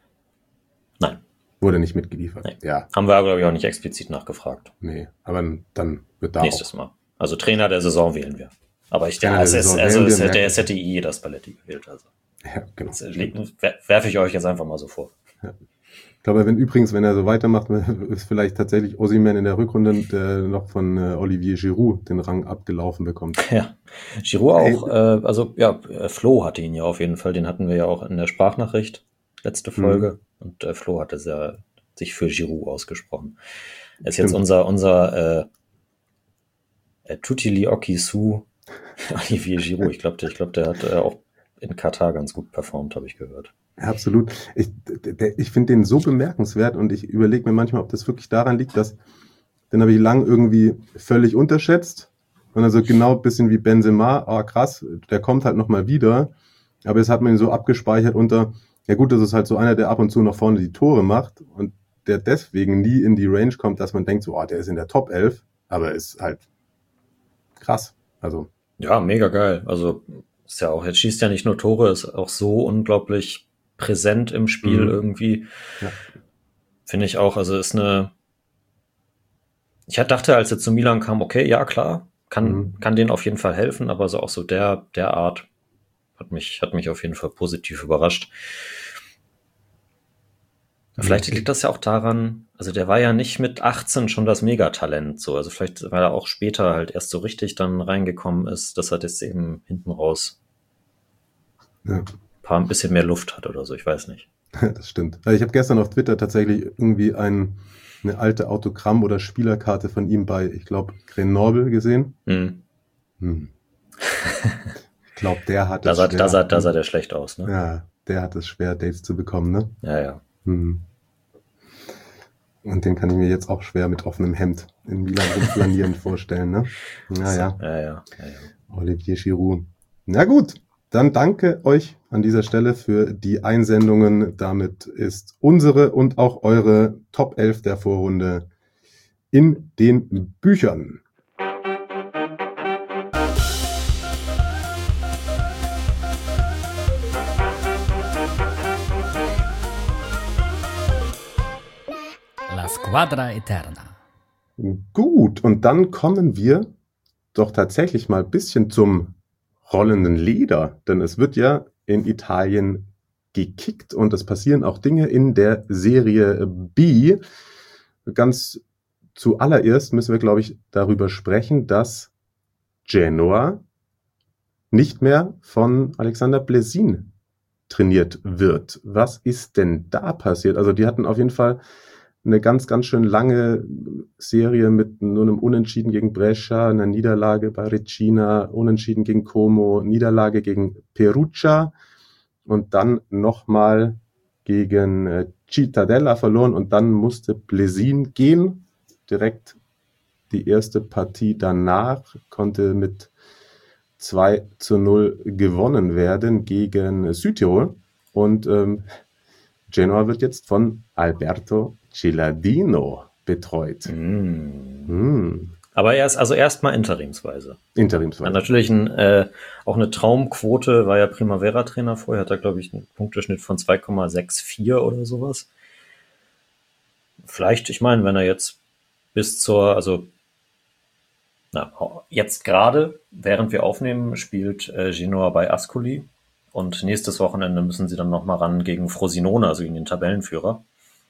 Nein, Wurde nicht mitgeliefert. Nee. Ja, haben wir, glaube ich, auch nicht explizit nachgefragt. nee. Aber dann wird da Nächstes Mal. Also Trainer der Saison wählen wir. Aber ich Trainer denke, der es, ist, Saison also wählen es, wir, hätte, merken es hätte eh jeder Spalletti gewählt. Also auch. Ja, genau. das werfe ich euch jetzt einfach mal so vor. Ich glaube, wenn übrigens, wenn er so weitermacht, ist vielleicht tatsächlich Osimhen in der Rückrunde der noch von äh, Olivier Giroud den Rang abgelaufen bekommt. Ja, Giroud auch, äh, also ja, äh, Flo hatte ihn ja auf jeden Fall, den hatten wir ja auch in der Sprachnachricht, letzte Folge, mhm. und äh, Flo hatte sehr, sich für Giroud ausgesprochen. Er ist Stimmt. jetzt unser, unser äh, äh, Tutili Okisu Olivier Giroud, ich glaube, ich glaub, der hat äh, auch in Katar ganz gut performt, habe ich gehört. Ja, absolut. Ich, der, ich finde den so bemerkenswert und ich überlege mir manchmal, ob das wirklich daran liegt, dass den habe ich lang irgendwie völlig unterschätzt und dann so genau ein bisschen wie Benzema, ah krass, der kommt halt nochmal wieder, aber jetzt hat man ihn so abgespeichert unter, ja gut, das ist halt so einer, der ab und zu nach vorne die Tore macht und der deswegen nie in die Range kommt, dass man denkt, so, ah, der ist in der Top elf, aber ist halt krass. Also Ja, mega geil. Also ist ja auch, jetzt schießt ja nicht nur Tore, ist auch so unglaublich präsent im Spiel Mhm. irgendwie. Ja. Finde ich auch, also ist eine, ich dachte, als er zu Milan kam, okay, ja klar, kann, Mhm. kann denen auf jeden Fall helfen, aber so auch so der, der Art hat mich, hat mich auf jeden Fall positiv überrascht. Vielleicht liegt das ja auch daran, also der war ja nicht mit achtzehn schon das Megatalent, so, also vielleicht, weil er auch später halt erst so richtig dann reingekommen ist, dass er das eben hinten raus Ja. ein paar ein bisschen mehr Luft hat oder so, ich weiß nicht. Das stimmt. Ich habe gestern auf Twitter tatsächlich irgendwie ein, eine alte Autogramm- oder Spielerkarte von ihm bei, ich glaube, Grenoble gesehen. Hm. Hm. Ich glaube, der hat Da es sah, schwer. da, sah, da sah der schlecht aus, ne? Ja, der hat es schwer, Dates zu bekommen, ne? Ja, ja. Hm. Und den kann ich mir jetzt auch schwer mit offenem Hemd in Milan rumflanieren vorstellen, ne? Naja, Ja, ja, ja, ja. Olivier Giroud. Na gut, dann danke euch an dieser Stelle für die Einsendungen. Damit ist unsere und auch eure Top elf der Vorrunde in den Büchern. La Squadra Eterna. Gut, und dann kommen wir doch tatsächlich mal ein bisschen zum rollenden Leder, denn es wird ja in Italien gekickt und es passieren auch Dinge in der Serie B. Ganz zuallererst müssen wir, glaube ich, darüber sprechen, dass Genoa nicht mehr von Alexander Blesin trainiert wird. Was ist denn da passiert? Also die hatten auf jeden Fall eine ganz, ganz schön lange Serie mit nur einem Unentschieden gegen Brescia, einer Niederlage bei Reggina, Unentschieden gegen Como, Niederlage gegen Perugia und dann nochmal gegen äh, Cittadella verloren und dann musste Blesin gehen. Direkt die erste Partie danach konnte mit zwei zu null gewonnen werden gegen Südtirol und ähm, Genoa wird jetzt von Alberto Ciladino betreut. Mm. Hm. Aber erst, also erstmal interimsweise. Interimsweise. Ja, natürlich ein, äh, auch eine Traumquote, war ja Primavera-Trainer vorher, hat er, glaube ich, einen Punkteschnitt von zwei Komma vierundsechzig oder sowas. Vielleicht, ich meine, wenn er jetzt bis zur, also na, jetzt gerade, während wir aufnehmen, spielt äh, Genoa bei Ascoli und nächstes Wochenende müssen sie dann nochmal ran gegen Frosinone, also gegen den Tabellenführer.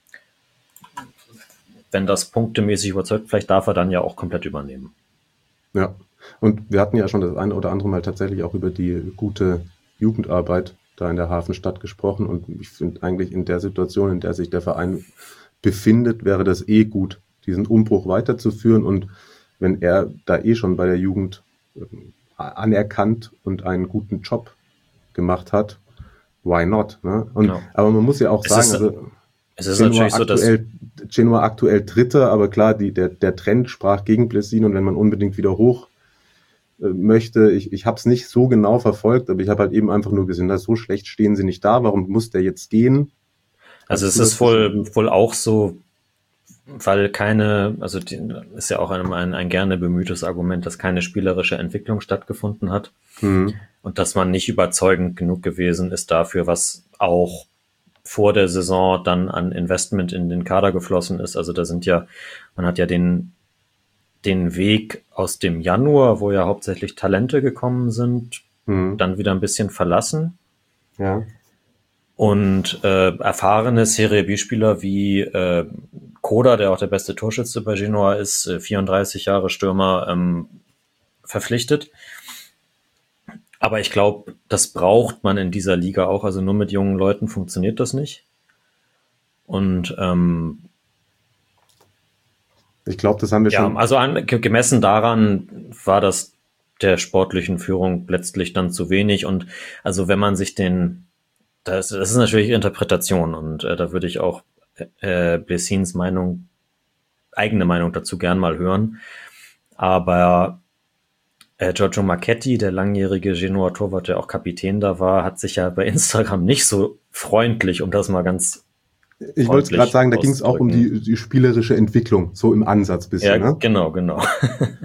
Wenn das punktemäßig überzeugt, vielleicht darf er dann ja auch komplett übernehmen. Ja, und wir hatten ja schon das eine oder andere Mal tatsächlich auch über die gute Jugendarbeit da in der Hafenstadt gesprochen und ich finde eigentlich in der Situation, in der sich der Verein befindet, wäre das eh gut, diesen Umbruch weiterzuführen und wenn er da eh schon bei der Jugend äh, anerkannt und einen guten Job gemacht hat, why not? Ne? Und, Ja. Aber man muss ja auch Es sagen, ist- also Es ist Genoa natürlich so, dass aktuell, Genoa aktuell Dritter, aber klar, die, der, der Trend sprach gegen Blesin und wenn man unbedingt wieder hoch äh, möchte, ich, ich habe es nicht so genau verfolgt, aber ich habe halt eben einfach nur gesehen, dass so schlecht stehen sie nicht da, warum muss der jetzt gehen? Also es Also ist das wohl, wohl auch so, weil keine, also die, ist ja auch ein, ein, ein gerne bemühtes Argument, dass keine spielerische Entwicklung stattgefunden hat Hm, und dass man nicht überzeugend genug gewesen ist dafür, was auch vor der Saison dann an Investment in den Kader geflossen ist. Also da sind ja, man hat ja den, den Weg aus dem Januar, wo ja hauptsächlich Talente gekommen sind, hm, dann wieder ein bisschen verlassen. ja, Und äh, erfahrene Serie B-Spieler wie äh, Koda, der auch der beste Torschütze bei Genoa ist, äh, vierunddreißig Jahre Stürmer, ähm, verpflichtet. Aber ich glaube, das braucht man in dieser Liga auch. Also nur mit jungen Leuten funktioniert das nicht. Und ähm, ich glaube, das haben wir ja, schon. also an, ge- gemessen daran war das der sportlichen Führung letztlich dann zu wenig. Und also wenn man sich den, das, das ist natürlich Interpretation und äh, da würde ich auch äh, Blessins Meinung, eigene Meinung dazu gern mal hören. Aber äh, Giorgio Marchetti, der langjährige Genoa-Torwart, der auch Kapitän da war, hat sich ja bei Instagram nicht so freundlich, um das mal ganz Ich wollte gerade sagen, da ging es auch um ausdrücken. die, die spielerische Entwicklung, so im Ansatz Ja, bisschen, ne? genau, genau.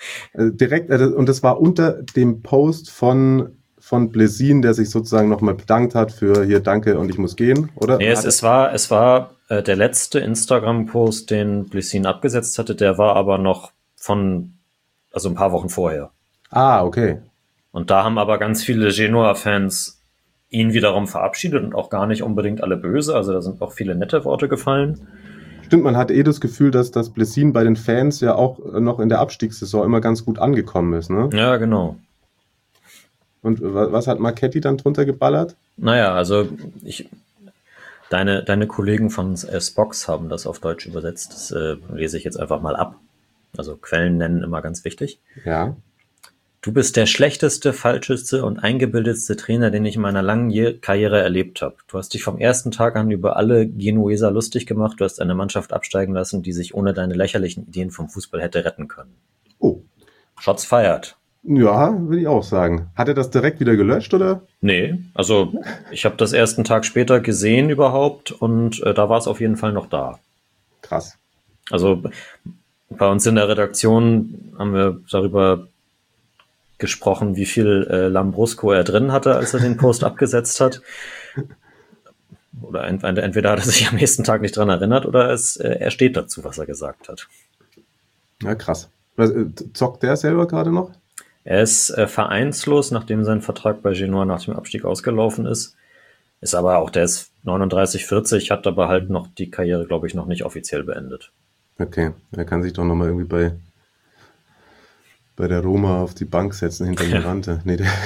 Also direkt, also, und das war unter dem Post von, von Blessin, der sich sozusagen nochmal bedankt hat für hier danke und ich muss gehen, oder? Nee, es, es war, es war äh, der letzte Instagram-Post, den Blessin abgesetzt hatte, der war aber noch von, also ein paar Wochen vorher. Ah, okay. Und da haben aber ganz viele Genoa-Fans ihn wiederum verabschiedet und auch gar nicht unbedingt alle böse, also da sind auch viele nette Worte gefallen. Stimmt, man hat eh das Gefühl, dass das Blessin bei den Fans ja auch noch in der Abstiegssaison immer ganz gut angekommen ist, ne? Ja, genau. Und was hat Marchetti dann drunter geballert? Naja, also ich, deine, deine Kollegen von äh, Spox haben das auf Deutsch übersetzt. Das äh, lese ich jetzt einfach mal ab. Also Quellen nennen immer ganz wichtig. Ja. Du bist der schlechteste, falscheste und eingebildetste Trainer, den ich in meiner langen Je- Karriere erlebt habe. Du hast dich vom ersten Tag an über alle Genueser lustig gemacht. Du hast eine Mannschaft absteigen lassen, die sich ohne deine lächerlichen Ideen vom Fußball hätte retten können. Oh. Shots fired. Ja, würde ich auch sagen. Hat er das direkt wieder gelöscht, oder? Nee, also ich habe das ersten Tag später gesehen überhaupt und äh, da war es auf jeden Fall noch da. Krass. Also bei uns in der Redaktion haben wir darüber gesprochen, wie viel äh, Lambrusco er drin hatte, als er den Post abgesetzt hat. Oder ent- entweder hat er sich am nächsten Tag nicht dran erinnert oder es, äh, er steht dazu, was er gesagt hat. Ja, krass. Was, äh, zockt der selber gerade noch? Er ist äh, vereinslos, nachdem sein Vertrag bei Genoa nach dem Abstieg ausgelaufen ist. Ist aber auch, der ist neununddreißig, vierzig, hat aber halt noch die Karriere, glaube ich, noch nicht offiziell beendet. Okay, er kann sich doch nochmal irgendwie bei, bei der Roma auf die Bank setzen hinter Mirante. Nee, der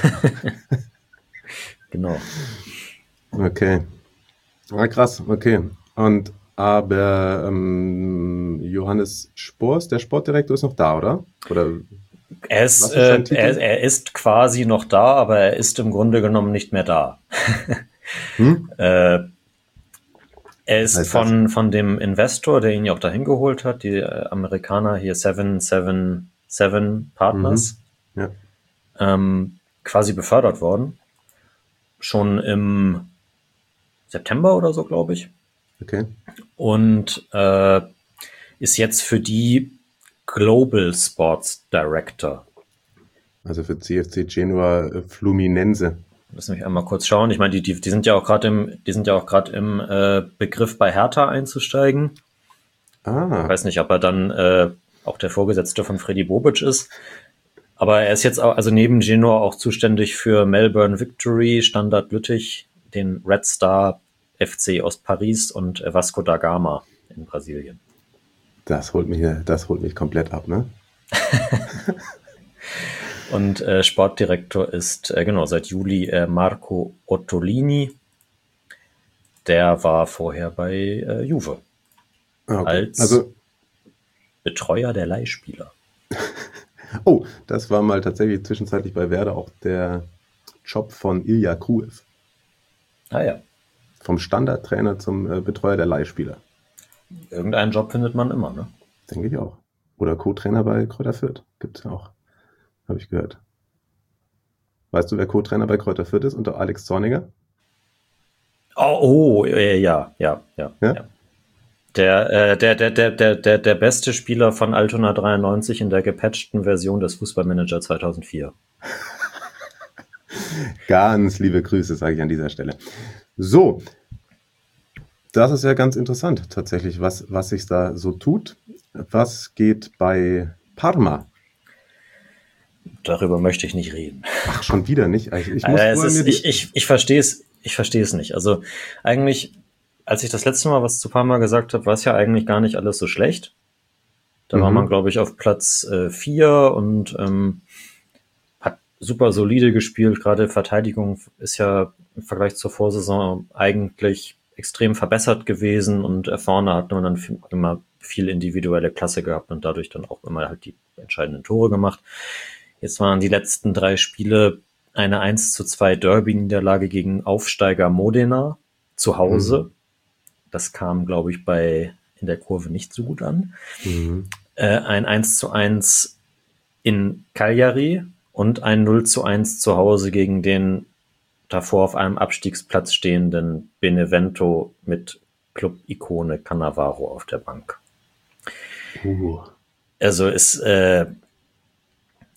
Genau. Okay. Ah, krass, okay. Und aber ähm, Johannes Spors, der Sportdirektor, ist noch da, oder? Oder Er was ist, ist äh, sein Titel? er, er ist quasi noch da, aber er ist im Grunde genommen nicht mehr da. Hm? äh, er ist heißt von, von dem Investor, der ihn ja auch dahin geholt hat, die äh, Amerikaner hier seven seven seven Partners, Ja. ähm, quasi befördert worden. Schon im September oder so, glaube ich. Okay. Und äh, ist jetzt für die Global Sports Director. Also für C F C Genua äh, Fluminense. Lass mich einmal kurz schauen. Ich meine, die, die, die sind ja auch gerade im, die sind ja auch gerade im äh, Begriff bei Hertha einzusteigen. Ich Ah, weiß nicht, ob er dann äh, auch der Vorgesetzte von Freddy Bobic ist. Aber er ist jetzt auch, also neben Genoa auch zuständig für Melbourne Victory, Standard Lüttich, den Red Star F C aus Paris und äh, Vasco da Gama in Brasilien. das holt mich, das holt mich komplett ab, ne? Und äh, Sportdirektor ist, äh, genau, seit Juli äh, Marco Ottolini. Der war vorher bei äh, Juve Ah, okay. als Also, Betreuer der Leihspieler. oh, das war mal tatsächlich zwischenzeitlich bei Werder auch der Job von Ilya Kruev. Ah ja, Vom Standardtrainer zum äh, Betreuer der Leihspieler. irgendeinen Job findet man immer, ne? Denke ich auch. Oder Co-Trainer bei Kräuter Fürth. Gibt's ja auch. Habe ich gehört. Weißt du, wer Co-Trainer bei Kräuter Fürth ist unter Alex Zorniger? Oh, oh äh, ja, ja, ja, Ja? ja. Der, äh, der, der, der, der, der, der beste Spieler von Altona dreiundneunzig in der gepatchten Version des Fußballmanager zweitausendvier. Ganz liebe Grüße, sage ich an dieser Stelle. So, das ist ja ganz interessant tatsächlich, was, was sich da so tut. Was geht bei Parma? Darüber möchte ich nicht reden. Ach, schon wieder nicht? Ich, ich, muss Äh, es vorher ist, mir die- ich, ich, ich verstehe es, ich verstehe es nicht. Also eigentlich, als ich das letzte Mal was zu Parma gesagt habe, war es ja eigentlich gar nicht alles so schlecht. Da war Mhm. man, glaube ich, auf Platz äh, vier und ähm, hat super solide gespielt. Gerade Verteidigung ist ja im Vergleich zur Vorsaison eigentlich extrem verbessert gewesen und äh, vorne hat man dann f- immer viel individuelle Klasse gehabt und dadurch dann auch immer halt die entscheidenden Tore gemacht. Jetzt waren die letzten drei Spiele eine eins zu zwei Derby-Niederlage gegen Aufsteiger Modena zu Hause. Das kam, glaube ich, bei in der Kurve nicht so gut an. Mhm. Äh, ein eins zu eins in Cagliari und ein null zu eins zu Hause gegen den davor auf einem Abstiegsplatz stehenden Benevento mit Club-Ikone Cannavaro auf der Bank. Uh. Also ist, äh,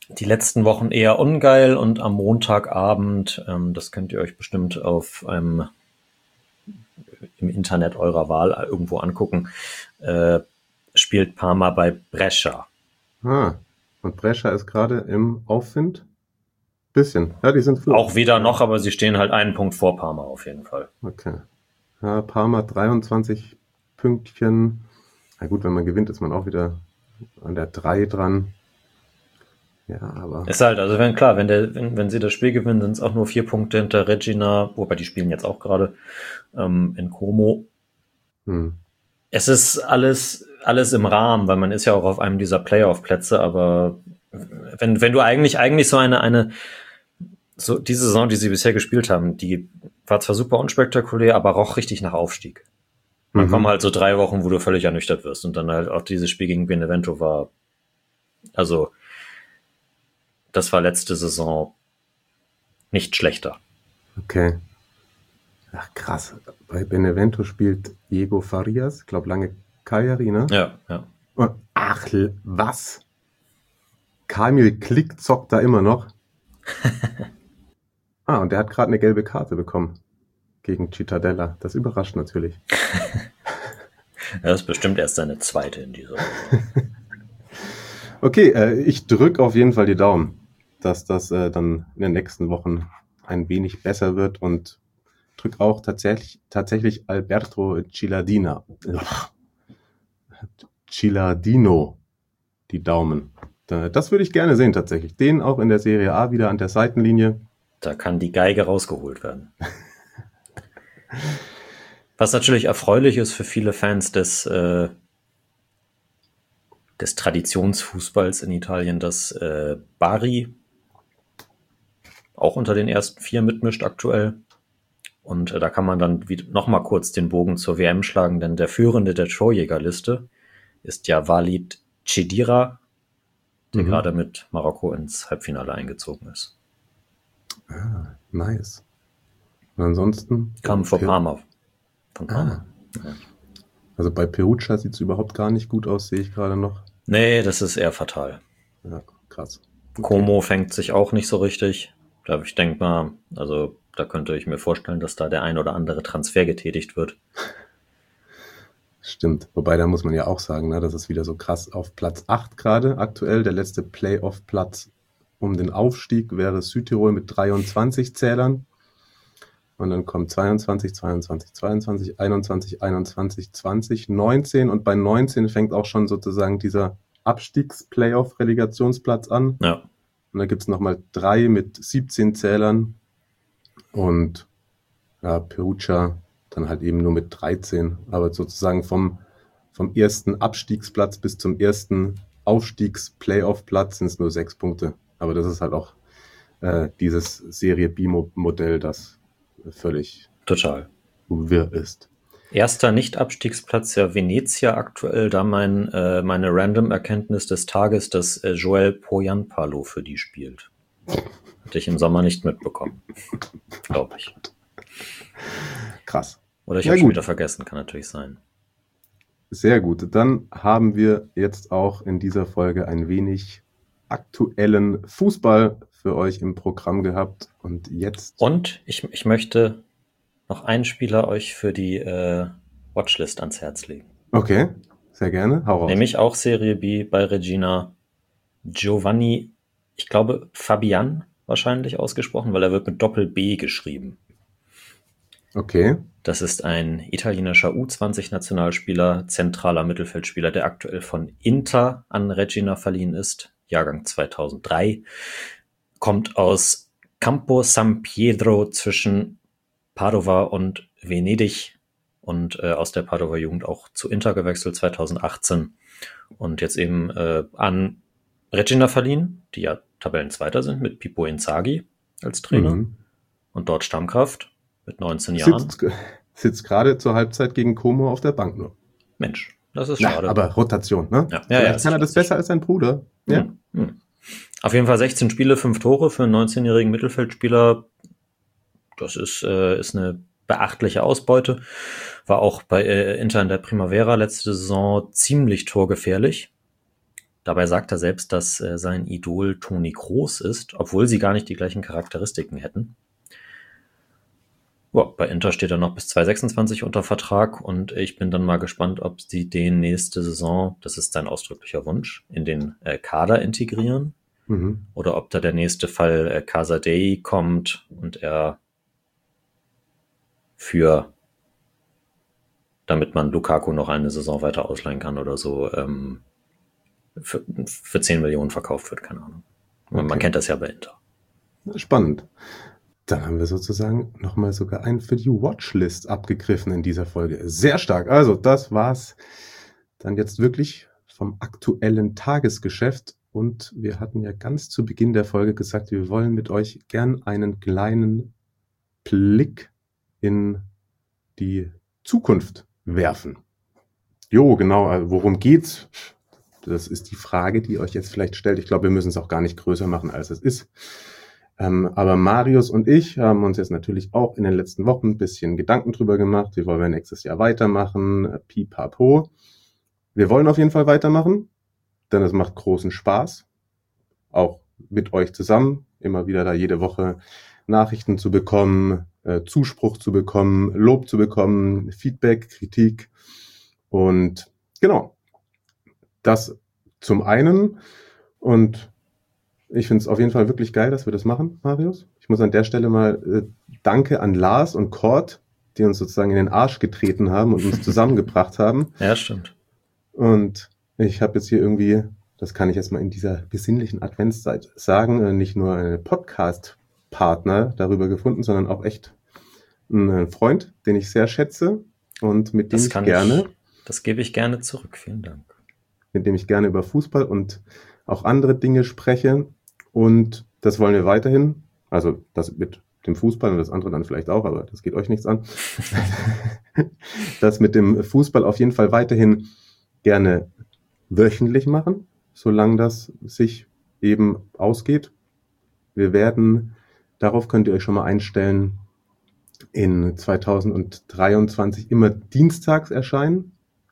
die letzten Wochen eher ungeil und am Montagabend, ähm, das könnt ihr euch bestimmt auf einem im Internet eurer Wahl irgendwo angucken, äh, spielt Parma bei Brescia. Ah, und Brescia ist gerade im Aufwind? Bisschen. Ja, die sind vor. Auch wieder noch, aber sie stehen halt einen Punkt vor Parma auf jeden Fall. Okay. Ja, Parma dreiundzwanzig Pünktchen. Na gut, wenn man gewinnt, ist man auch wieder an der drei dran. Ja, aber. Ist halt, also wenn klar, wenn der, wenn, wenn sie das Spiel gewinnen, sind es auch nur vier Punkte hinter Regina, wobei die spielen jetzt auch gerade ähm, in Como. Hm. Es ist alles, alles im Rahmen, weil man ist ja auch auf einem dieser Playoff-Plätze, aber wenn, wenn du eigentlich, eigentlich so eine, eine, so diese Saison, die sie bisher gespielt haben, die war zwar super unspektakulär, aber roch richtig nach Aufstieg. Man Mhm. kommt halt so drei Wochen, wo du völlig ernüchtert wirst und dann halt auch dieses Spiel gegen Benevento war, also das war letzte Saison nicht schlechter. Okay. Ach, krass. Bei Benevento spielt Diego Farias, glaub lange Cagliari, ne? Ja, ja. Und, ach, l- was? Kamil Klick zockt da immer noch. Ah, und der hat gerade eine gelbe Karte bekommen gegen Cittadella. Das überrascht natürlich. Das ist bestimmt erst seine zweite in dieser. Okay, äh, ich drück auf jeden Fall die Daumen, dass das äh, dann in den nächsten Wochen ein wenig besser wird und drück auch tatsächlich, tatsächlich Alberto Ciladina. Ugh. Ciladino die Daumen. Da- Das würde ich gerne sehen tatsächlich. Den auch in der Serie A wieder an der Seitenlinie. Da kann die Geige rausgeholt werden. Was natürlich erfreulich ist für viele Fans des, äh, des Traditionsfußballs in Italien, dass äh, Bari auch unter den ersten vier mitmischt aktuell. Und äh, da kann man dann nochmal kurz den Bogen zur W M schlagen, denn der Führende der Torjägerliste ist ja Walid Chedira, der Mhm. gerade mit Marokko ins Halbfinale eingezogen ist. Ah, nice. Und ansonsten? Kam vor Pe- Parma. Von Parma. Also bei Perugia sieht es überhaupt gar nicht gut aus, sehe ich gerade noch. Nee, das ist eher fatal. Ja, krass. Como fängt sich auch nicht so richtig. Da ich denke mal, also da könnte ich mir vorstellen, dass da der ein oder andere Transfer getätigt wird. Stimmt. Wobei, da muss man ja auch sagen, ne, das ist wieder so krass auf Platz acht gerade aktuell. Der letzte Playoff-Platz um den Aufstieg wäre Südtirol mit dreiundzwanzig Zählern. Und dann kommt zweiundzwanzig, zweiundzwanzig, zweiundzwanzig, einundzwanzig, einundzwanzig, zwanzig, neunzehn. Und bei neunzehn fängt auch schon sozusagen dieser Abstiegs-Playoff-Relegationsplatz an. Ja, Und da gibt es nochmal drei mit siebzehn Zählern. Und ja, Perugia dann halt eben nur mit dreizehn. Aber sozusagen vom, vom ersten Abstiegsplatz bis zum ersten Aufstiegs-Playoff-Platz sind es nur sechs Punkte. Aber das ist halt auch äh, dieses Serie B-Modell, das völlig total. wirr ist. Erster Nicht-Abstiegsplatz ja Venezia aktuell, da mein, äh, meine Random-Erkenntnis des Tages, dass äh, Joel Poyanpalo für die spielt. Hatte ich im Sommer nicht mitbekommen. Glaube ich. Krass. Oder ich Ja, habe schon gut. wieder vergessen, kann natürlich sein. Sehr gut. Dann haben wir jetzt auch in dieser Folge ein wenig aktuellen Fußball für euch im Programm gehabt. Und jetzt. Und ich, ich möchte noch einen Spieler euch für die äh, Watchlist ans Herz legen. Okay, sehr gerne. Hau raus. Nämlich auch Serie B bei Regina. Giovanni, ich glaube Fabian wahrscheinlich ausgesprochen, weil er wird mit Doppel-B geschrieben. Okay. Das ist ein italienischer U zwanzig Nationalspieler, zentraler Mittelfeldspieler, der aktuell von Inter an Regina verliehen ist, Jahrgang zweitausenddrei, kommt aus Campo San Pietro zwischen Padova und Venedig und äh, aus der Padova-Jugend auch zu Inter gewechselt zweitausendachtzehn und jetzt eben äh, an Regina verliehen, die ja Tabellenzweiter sind, mit Pippo Inzaghi als Trainer Mhm. und dort Stammkraft mit neunzehn Jahren. Sitzt, sitzt gerade zur Halbzeit gegen Como auf der Bank nur. Mensch, das ist Na, schade. aber Rotation, ne? Ja, ja, Vielleicht ja, kann er das sicher. besser als sein Bruder. Ja. Hm, hm. Auf jeden Fall sechzehn Spiele, fünf Tore für einen neunzehnjährigen Mittelfeldspieler. Das ist, äh, ist eine beachtliche Ausbeute. War auch bei äh, Inter in der Primavera letzte Saison ziemlich torgefährlich. Dabei sagt er selbst, dass äh, sein Idol Toni Kroos ist, obwohl sie gar nicht die gleichen Charakteristiken hätten. Ja, bei Inter steht er noch bis zwanzig sechsundzwanzig unter Vertrag und ich bin dann mal gespannt, ob sie den nächste Saison, das ist sein ausdrücklicher Wunsch, in den äh, Kader integrieren mhm. oder ob da der nächste Fall äh, Casadei kommt und er für, damit man Lukaku noch eine Saison weiter ausleihen kann oder so, ähm, für, für zehn Millionen verkauft wird, keine Ahnung. Okay. Man kennt das ja bei Inter. Spannend. Dann haben wir sozusagen nochmal sogar einen für die Watchlist abgegriffen in dieser Folge. Sehr stark. Also das war's dann jetzt wirklich vom aktuellen Tagesgeschäft. Und wir hatten ja ganz zu Beginn der Folge gesagt, wir wollen mit euch gern einen kleinen Blick in die Zukunft werfen. Jo, genau. Also worum geht's? Das ist die Frage, die ihr euch jetzt vielleicht stellt. Ich glaube, wir müssen es auch gar nicht größer machen, als es ist. Ähm, aber Marius und ich haben uns jetzt natürlich auch in den letzten Wochen ein bisschen Gedanken drüber gemacht. Wie wollen wir nächstes Jahr weitermachen? Pipapo. Wir wollen auf jeden Fall weitermachen, denn es macht großen Spaß. Auch mit euch zusammen. Immer wieder da jede Woche Nachrichten zu bekommen, äh, Zuspruch zu bekommen, Lob zu bekommen, Feedback, Kritik. Und genau, das zum einen. Und ich finde es auf jeden Fall wirklich geil, dass wir das machen, Marius. Ich muss an der Stelle mal äh, Danke an Lars und Kurt, die uns sozusagen in den Arsch getreten haben und uns zusammengebracht haben. Ja, stimmt. Und ich habe jetzt hier irgendwie, das kann ich jetzt mal in dieser besinnlichen Adventszeit sagen, äh, nicht nur einen Podcast-Partner darüber gefunden, sondern auch echt einen Freund, den ich sehr schätze und mit dem das ich kann gerne... Ich, das gebe ich gerne zurück. Vielen Dank. Mit dem ich gerne über Fußball und auch andere Dinge spreche. Und das wollen wir weiterhin. Also das mit dem Fußball und das andere dann vielleicht auch, aber das geht euch nichts an. Das mit dem Fußball auf jeden Fall weiterhin gerne wöchentlich machen, solange das sich eben ausgeht. Wir werden, darauf könnt ihr euch schon mal einstellen, in zweitausenddreiundzwanzig immer dienstags erscheinen.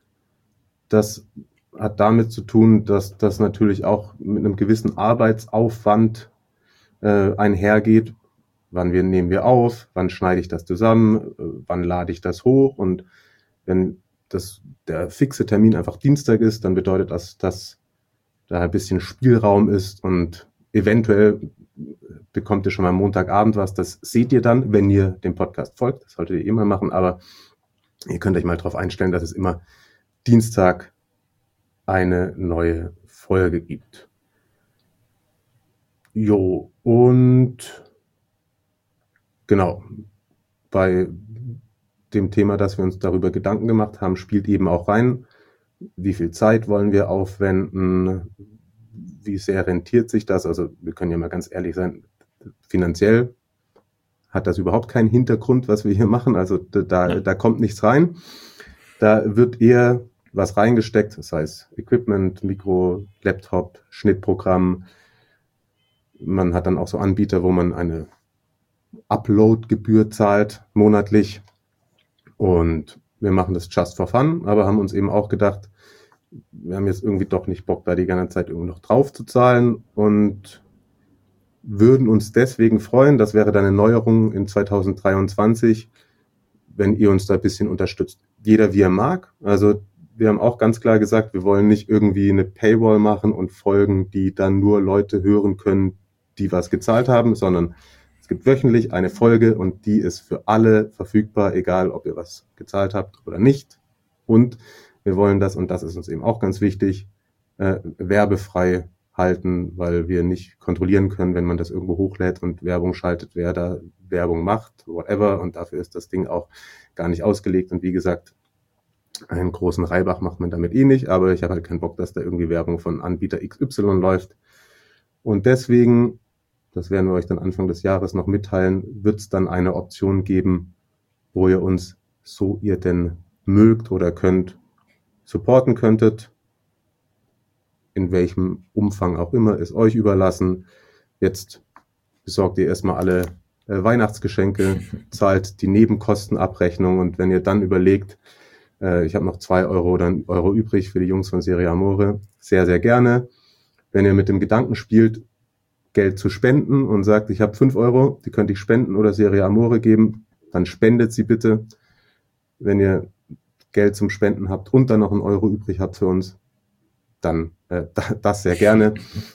Das hat damit zu tun, dass das natürlich auch mit einem gewissen Arbeitsaufwand äh, einhergeht. Wann wir, nehmen wir auf, wann schneide ich das zusammen, äh, wann lade ich das hoch. Und wenn das der fixe Termin einfach Dienstag ist, dann bedeutet das, dass da ein bisschen Spielraum ist und eventuell bekommt ihr schon mal Montagabend was. Das seht ihr dann, wenn ihr dem Podcast folgt. Das solltet ihr immer machen, aber ihr könnt euch mal darauf einstellen, dass es immer Dienstag eine neue Folge gibt. Jo, und genau, bei dem Thema, dass wir uns darüber Gedanken gemacht haben, spielt eben auch rein, wie viel Zeit wollen wir aufwenden, wie sehr rentiert sich das, also wir können ja mal ganz ehrlich sein, finanziell hat das überhaupt keinen Hintergrund, was wir hier machen, also da, da kommt nichts rein, da wird eher was reingesteckt, das heißt Equipment, Mikro, Laptop, Schnittprogramm. Man hat dann auch so Anbieter, wo man eine Upload-Gebühr zahlt monatlich und wir machen das just for fun, aber haben uns eben auch gedacht, wir haben jetzt irgendwie doch nicht Bock, da die ganze Zeit irgendwie noch drauf zu zahlen und würden uns deswegen freuen, das wäre dann eine Neuerung in zweitausenddreiundzwanzig, wenn ihr uns da ein bisschen unterstützt. Jeder wie er mag, also wir haben auch ganz klar gesagt, wir wollen nicht irgendwie eine Paywall machen und Folgen, die dann nur Leute hören können, die was gezahlt haben, sondern es gibt wöchentlich eine Folge und die ist für alle verfügbar, egal ob ihr was gezahlt habt oder nicht. Und wir wollen das, und das ist uns eben auch ganz wichtig, äh, werbefrei halten, weil wir nicht kontrollieren können, wenn man das irgendwo hochlädt und Werbung schaltet, wer da Werbung macht, whatever. Und dafür ist das Ding auch gar nicht ausgelegt. Und wie gesagt, einen großen Reibach macht man damit eh nicht, aber ich habe halt keinen Bock, dass da irgendwie Werbung von Anbieter X Y läuft. Und deswegen, das werden wir euch dann Anfang des Jahres noch mitteilen, wird es dann eine Option geben, wo ihr uns, so ihr denn mögt oder könnt, supporten könntet. In welchem Umfang auch immer, ist euch überlassen. Jetzt besorgt ihr erstmal alle äh, Weihnachtsgeschenke, zahlt die Nebenkostenabrechnung und wenn ihr dann überlegt, äh, ich habe noch zwei Euro oder einen Euro übrig für die Jungs von Serie Amore, sehr, sehr gerne. wenn ihr mit dem Gedanken spielt, Geld zu spenden und sagt, ich habe fünf Euro, die könnte ich spenden oder Serie Amore geben, dann spendet sie bitte. Wenn ihr Geld zum Spenden habt und dann noch einen Euro übrig habt für uns, dann äh, das sehr gerne.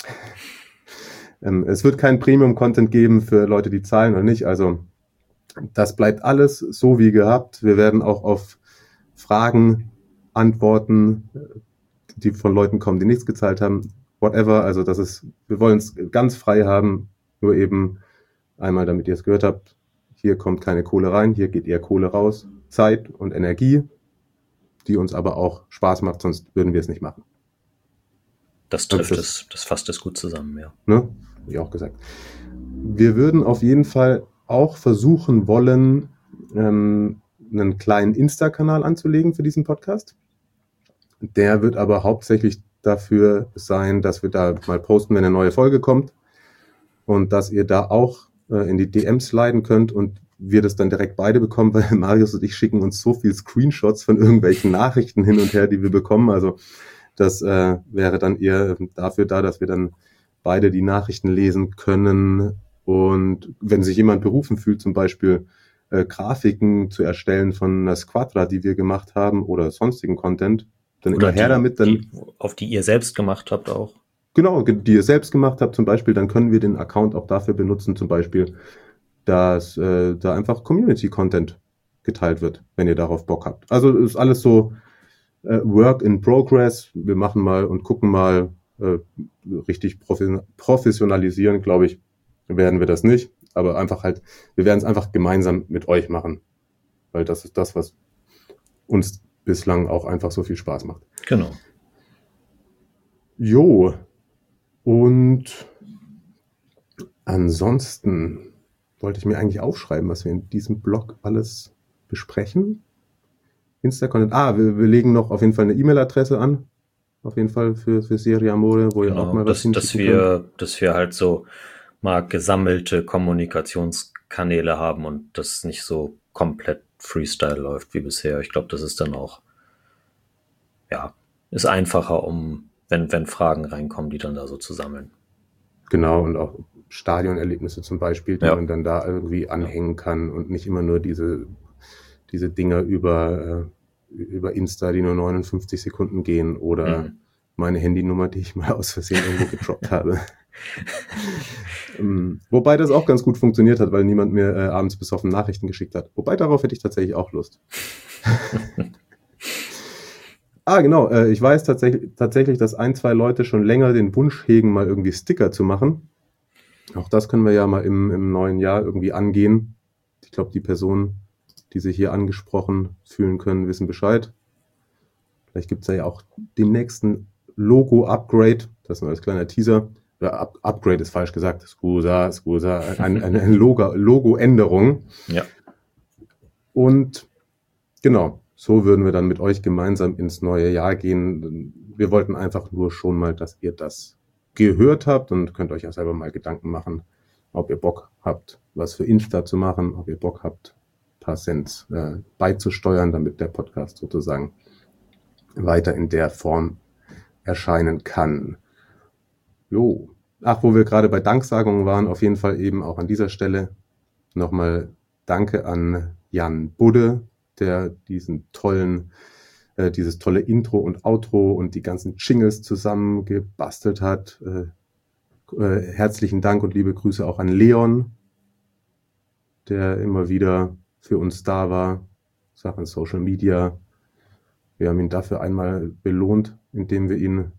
ähm, es wird kein Premium-Content geben für Leute, die zahlen oder nicht. Also das bleibt alles so wie gehabt. Wir werden auch auf Fragen antworten, die von Leuten kommen, die nichts gezahlt haben. Whatever, also das ist, wir wollen es ganz frei haben, nur eben einmal, damit ihr es gehört habt, hier kommt keine Kohle rein, hier geht eher Kohle raus, Zeit und Energie, die uns aber auch Spaß macht, sonst würden wir es nicht machen. Das trifft es, das fasst es gut zusammen, ja. Ne? Wie auch gesagt. Wir würden auf jeden Fall auch versuchen wollen, ähm, einen kleinen Insta-Kanal anzulegen für diesen Podcast. Der wird aber hauptsächlich dafür sein, dass wir da mal posten, wenn eine neue Folge kommt und dass ihr da auch äh, in die D Ms sliden könnt und wir das dann direkt beide bekommen, weil Marius und ich schicken uns so viel Screenshots von irgendwelchen Nachrichten hin und her, die wir bekommen. Also das äh, wäre dann eher dafür da, dass wir dann beide die Nachrichten lesen können. Und wenn sich jemand berufen fühlt, zum Beispiel äh, Grafiken zu erstellen von einer Squadra, die wir gemacht haben oder sonstigen Content, dann Oder immer her die, damit. Dann, die, auf die ihr selbst gemacht habt auch. Genau, die ihr selbst gemacht habt zum Beispiel, dann können wir den Account auch dafür benutzen, zum Beispiel, dass äh, da einfach Community-Content geteilt wird, wenn ihr darauf Bock habt. Also ist alles so äh, Work in Progress. Wir machen mal und gucken mal, äh, richtig profi- professionalisieren, glaube ich, werden wir das nicht. Aber einfach halt, wir werden es einfach gemeinsam mit euch machen. Weil das ist das, was uns bislang auch einfach so viel Spaß macht. Genau. Jo. Und ansonsten wollte ich mir eigentlich aufschreiben, was wir in diesem Blog alles besprechen. Insta-Content. Ah, wir, wir legen noch auf jeden Fall eine E-Mail-Adresse an. Auf jeden Fall für, für Serie Amore, wo genau, ihr auch mal was dass, hinschicken dass wir, könnt. dass wir halt so mal gesammelte Kommunikationskanäle haben und das nicht so komplett Freestyle läuft wie bisher. Ich glaube, das ist dann auch, ja, ist einfacher, um, wenn, wenn Fragen reinkommen, die dann da so zu sammeln. Genau, und auch Stadionerlebnisse zum Beispiel, die Ja. man dann da irgendwie anhängen kann und nicht immer nur diese, diese Dinger über, äh, über Insta, die nur neunundfünfzig Sekunden gehen oder Mhm. meine Handynummer, die ich mal aus Versehen irgendwo gedroppt habe. ähm, wobei das auch ganz gut funktioniert hat, weil niemand mir äh, abends besoffen Nachrichten geschickt hat. Wobei darauf hätte ich tatsächlich auch Lust. Ah, genau. Äh, ich weiß tatsächlich, tatsächlich, dass ein, zwei Leute schon länger den Wunsch hegen, mal irgendwie Sticker zu machen. Auch das können wir ja mal im, im neuen Jahr irgendwie angehen. Ich glaube, die Personen, die sich hier angesprochen fühlen können, wissen Bescheid. Vielleicht gibt es ja auch den nächsten Logo-Upgrade. Das nur als kleiner Teaser. Ja, Up- Upgrade ist falsch gesagt. Scusa, scusa. Eine, eine, eine Logo- Logo-Änderung. Ja. Und genau, so würden wir dann mit euch gemeinsam ins neue Jahr gehen. Wir wollten einfach nur schon mal, dass ihr das gehört habt und könnt euch ja selber mal Gedanken machen, ob ihr Bock habt, was für Insta zu machen, ob ihr Bock habt, ein paar Cent äh, beizusteuern, damit der Podcast sozusagen weiter in der Form erscheinen kann. Jo. Ach, wo wir gerade bei Danksagungen waren, auf jeden Fall eben auch an dieser Stelle nochmal Danke an Jan Budde, der diesen tollen, äh, dieses tolle Intro und Outro und die ganzen Jingles zusammen gebastelt hat. Äh, äh, herzlichen Dank und liebe Grüße auch an Leon, der immer wieder für uns da war, Sachen Social Media. Wir haben ihn dafür einmal belohnt, indem wir ihn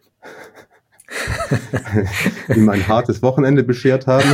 ihm ein hartes Wochenende beschert haben.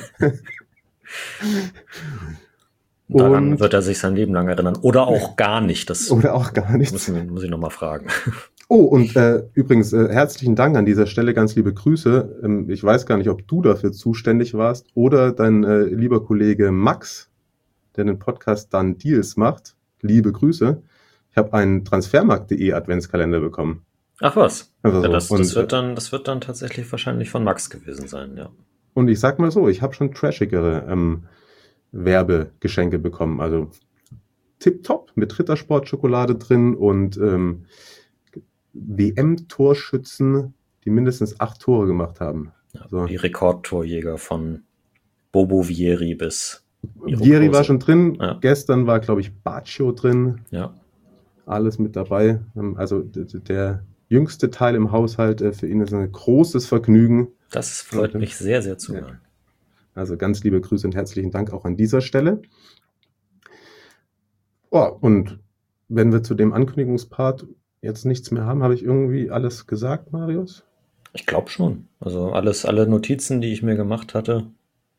Daran Und- wird er sich sein Leben lang erinnern. Oder auch gar nicht. Das Oder auch gar nichts. muss, muss ich nochmal fragen. Oh, und äh, übrigens, äh, herzlichen Dank an dieser Stelle, ganz liebe Grüße. Ähm, ich weiß gar nicht, ob du dafür zuständig warst oder dein äh, lieber Kollege Max, der den Podcast Dann Deals macht. Liebe Grüße. Ich habe einen Transfermarkt punkt de Adventskalender bekommen. Ach was. Also Ja, so. das, Und, das, äh, wird dann, das wird dann tatsächlich wahrscheinlich von Max gewesen sein, ja. Und ich sag mal so, ich habe schon trashigere ähm, Werbegeschenke bekommen. Also tipptopp mit Rittersport-Schokolade drin und ähm, W M-Torschützen, die mindestens acht Tore gemacht haben. Ja, so. Die Rekordtorjäger von Bobo Vieri bis Vieri war schon drin. Ja. Gestern war, glaube ich, Baccio drin. Ja. Alles mit dabei. Also d- der jüngste Teil im Haushalt äh, für ihn ist ein großes Vergnügen. Das freut Und, mich sehr, sehr zu hören. Ja. Also ganz liebe Grüße und herzlichen Dank auch an dieser Stelle. Oh, und wenn wir zu dem Ankündigungspart jetzt nichts mehr haben, habe ich irgendwie alles gesagt, Marius? Ich glaube schon. Also alles, alle Notizen, die ich mir gemacht hatte.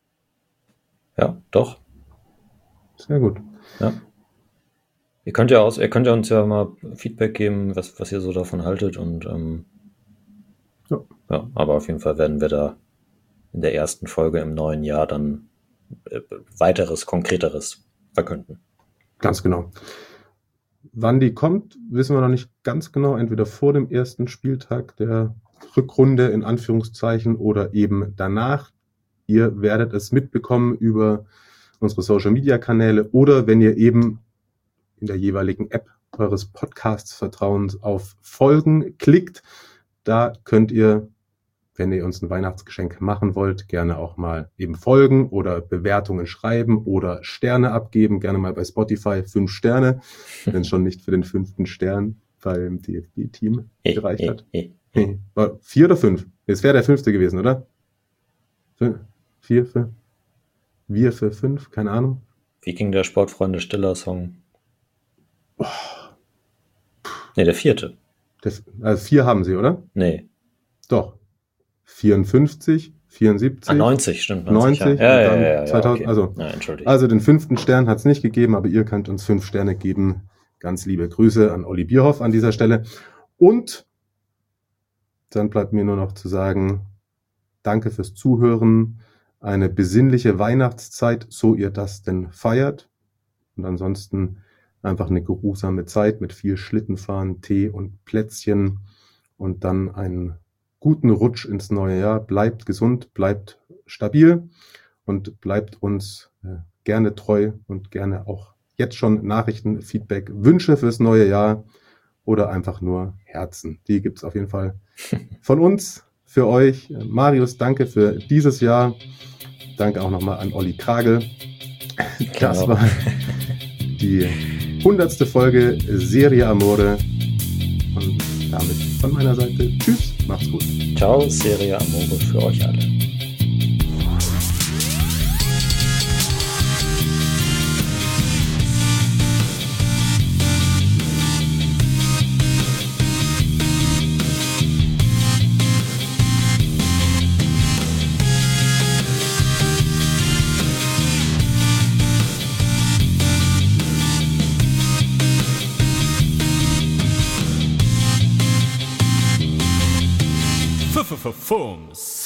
Ja, doch. Sehr gut. Ja. Ihr könnt ja aus, ihr könnt ja uns ja mal Feedback geben, was, was ihr so davon haltet und ähm, Ja. ja, aber auf jeden Fall werden wir da in der ersten Folge im neuen Jahr dann äh, weiteres, konkreteres verkünden. Ganz genau. Wann die kommt, wissen wir noch nicht ganz genau. Entweder vor dem ersten Spieltag der Rückrunde in Anführungszeichen oder eben danach. Ihr werdet es mitbekommen über unsere Social-Media-Kanäle oder wenn ihr eben in der jeweiligen App eures Podcasts-Vertrauens auf Folgen klickt. Da könnt ihr, wenn ihr uns ein Weihnachtsgeschenk machen wollt, gerne auch mal eben folgen oder Bewertungen schreiben oder Sterne abgeben. Gerne mal bei Spotify fünf Sterne, wenn es schon nicht für den fünften Stern beim D F B-Team gereicht hat. War vier oder fünf? Es wäre der fünfte gewesen, oder? Vier für? Wir für fünf? Keine Ahnung. Wie ging der Sportfreunde Stiller Song? Oh. Ne, der vierte. Der, also vier haben sie, oder? Nee. Doch. vierundfünfzig, vierundsiebzig. Ah, neunzig, stimmt. neunzig. neunzig ja, ja, dann ja, ja, zweitausend, okay. also, ja, entschuldigt. also den fünften Stern hat es nicht gegeben, aber ihr könnt uns fünf Sterne geben. Ganz liebe Grüße an Olli Bierhoff an dieser Stelle. Und dann bleibt mir nur noch zu sagen, danke fürs Zuhören. Eine besinnliche Weihnachtszeit, so ihr das denn feiert. Und ansonsten einfach eine geruhsame Zeit mit viel Schlittenfahren, Tee und Plätzchen und dann einen guten Rutsch ins neue Jahr. Bleibt gesund, bleibt stabil und bleibt uns äh, gerne treu und gerne auch jetzt schon Nachrichten, Feedback, Wünsche fürs neue Jahr oder einfach nur Herzen. Die gibt's auf jeden Fall von uns, für euch. Marius, danke für dieses Jahr. Danke auch nochmal an Olli Kragel. Das Genau. war die hundertste Folge Serie Amore. Und damit von meiner Seite tschüss, macht's gut. Ciao, Serie Amore für euch alle. Fums.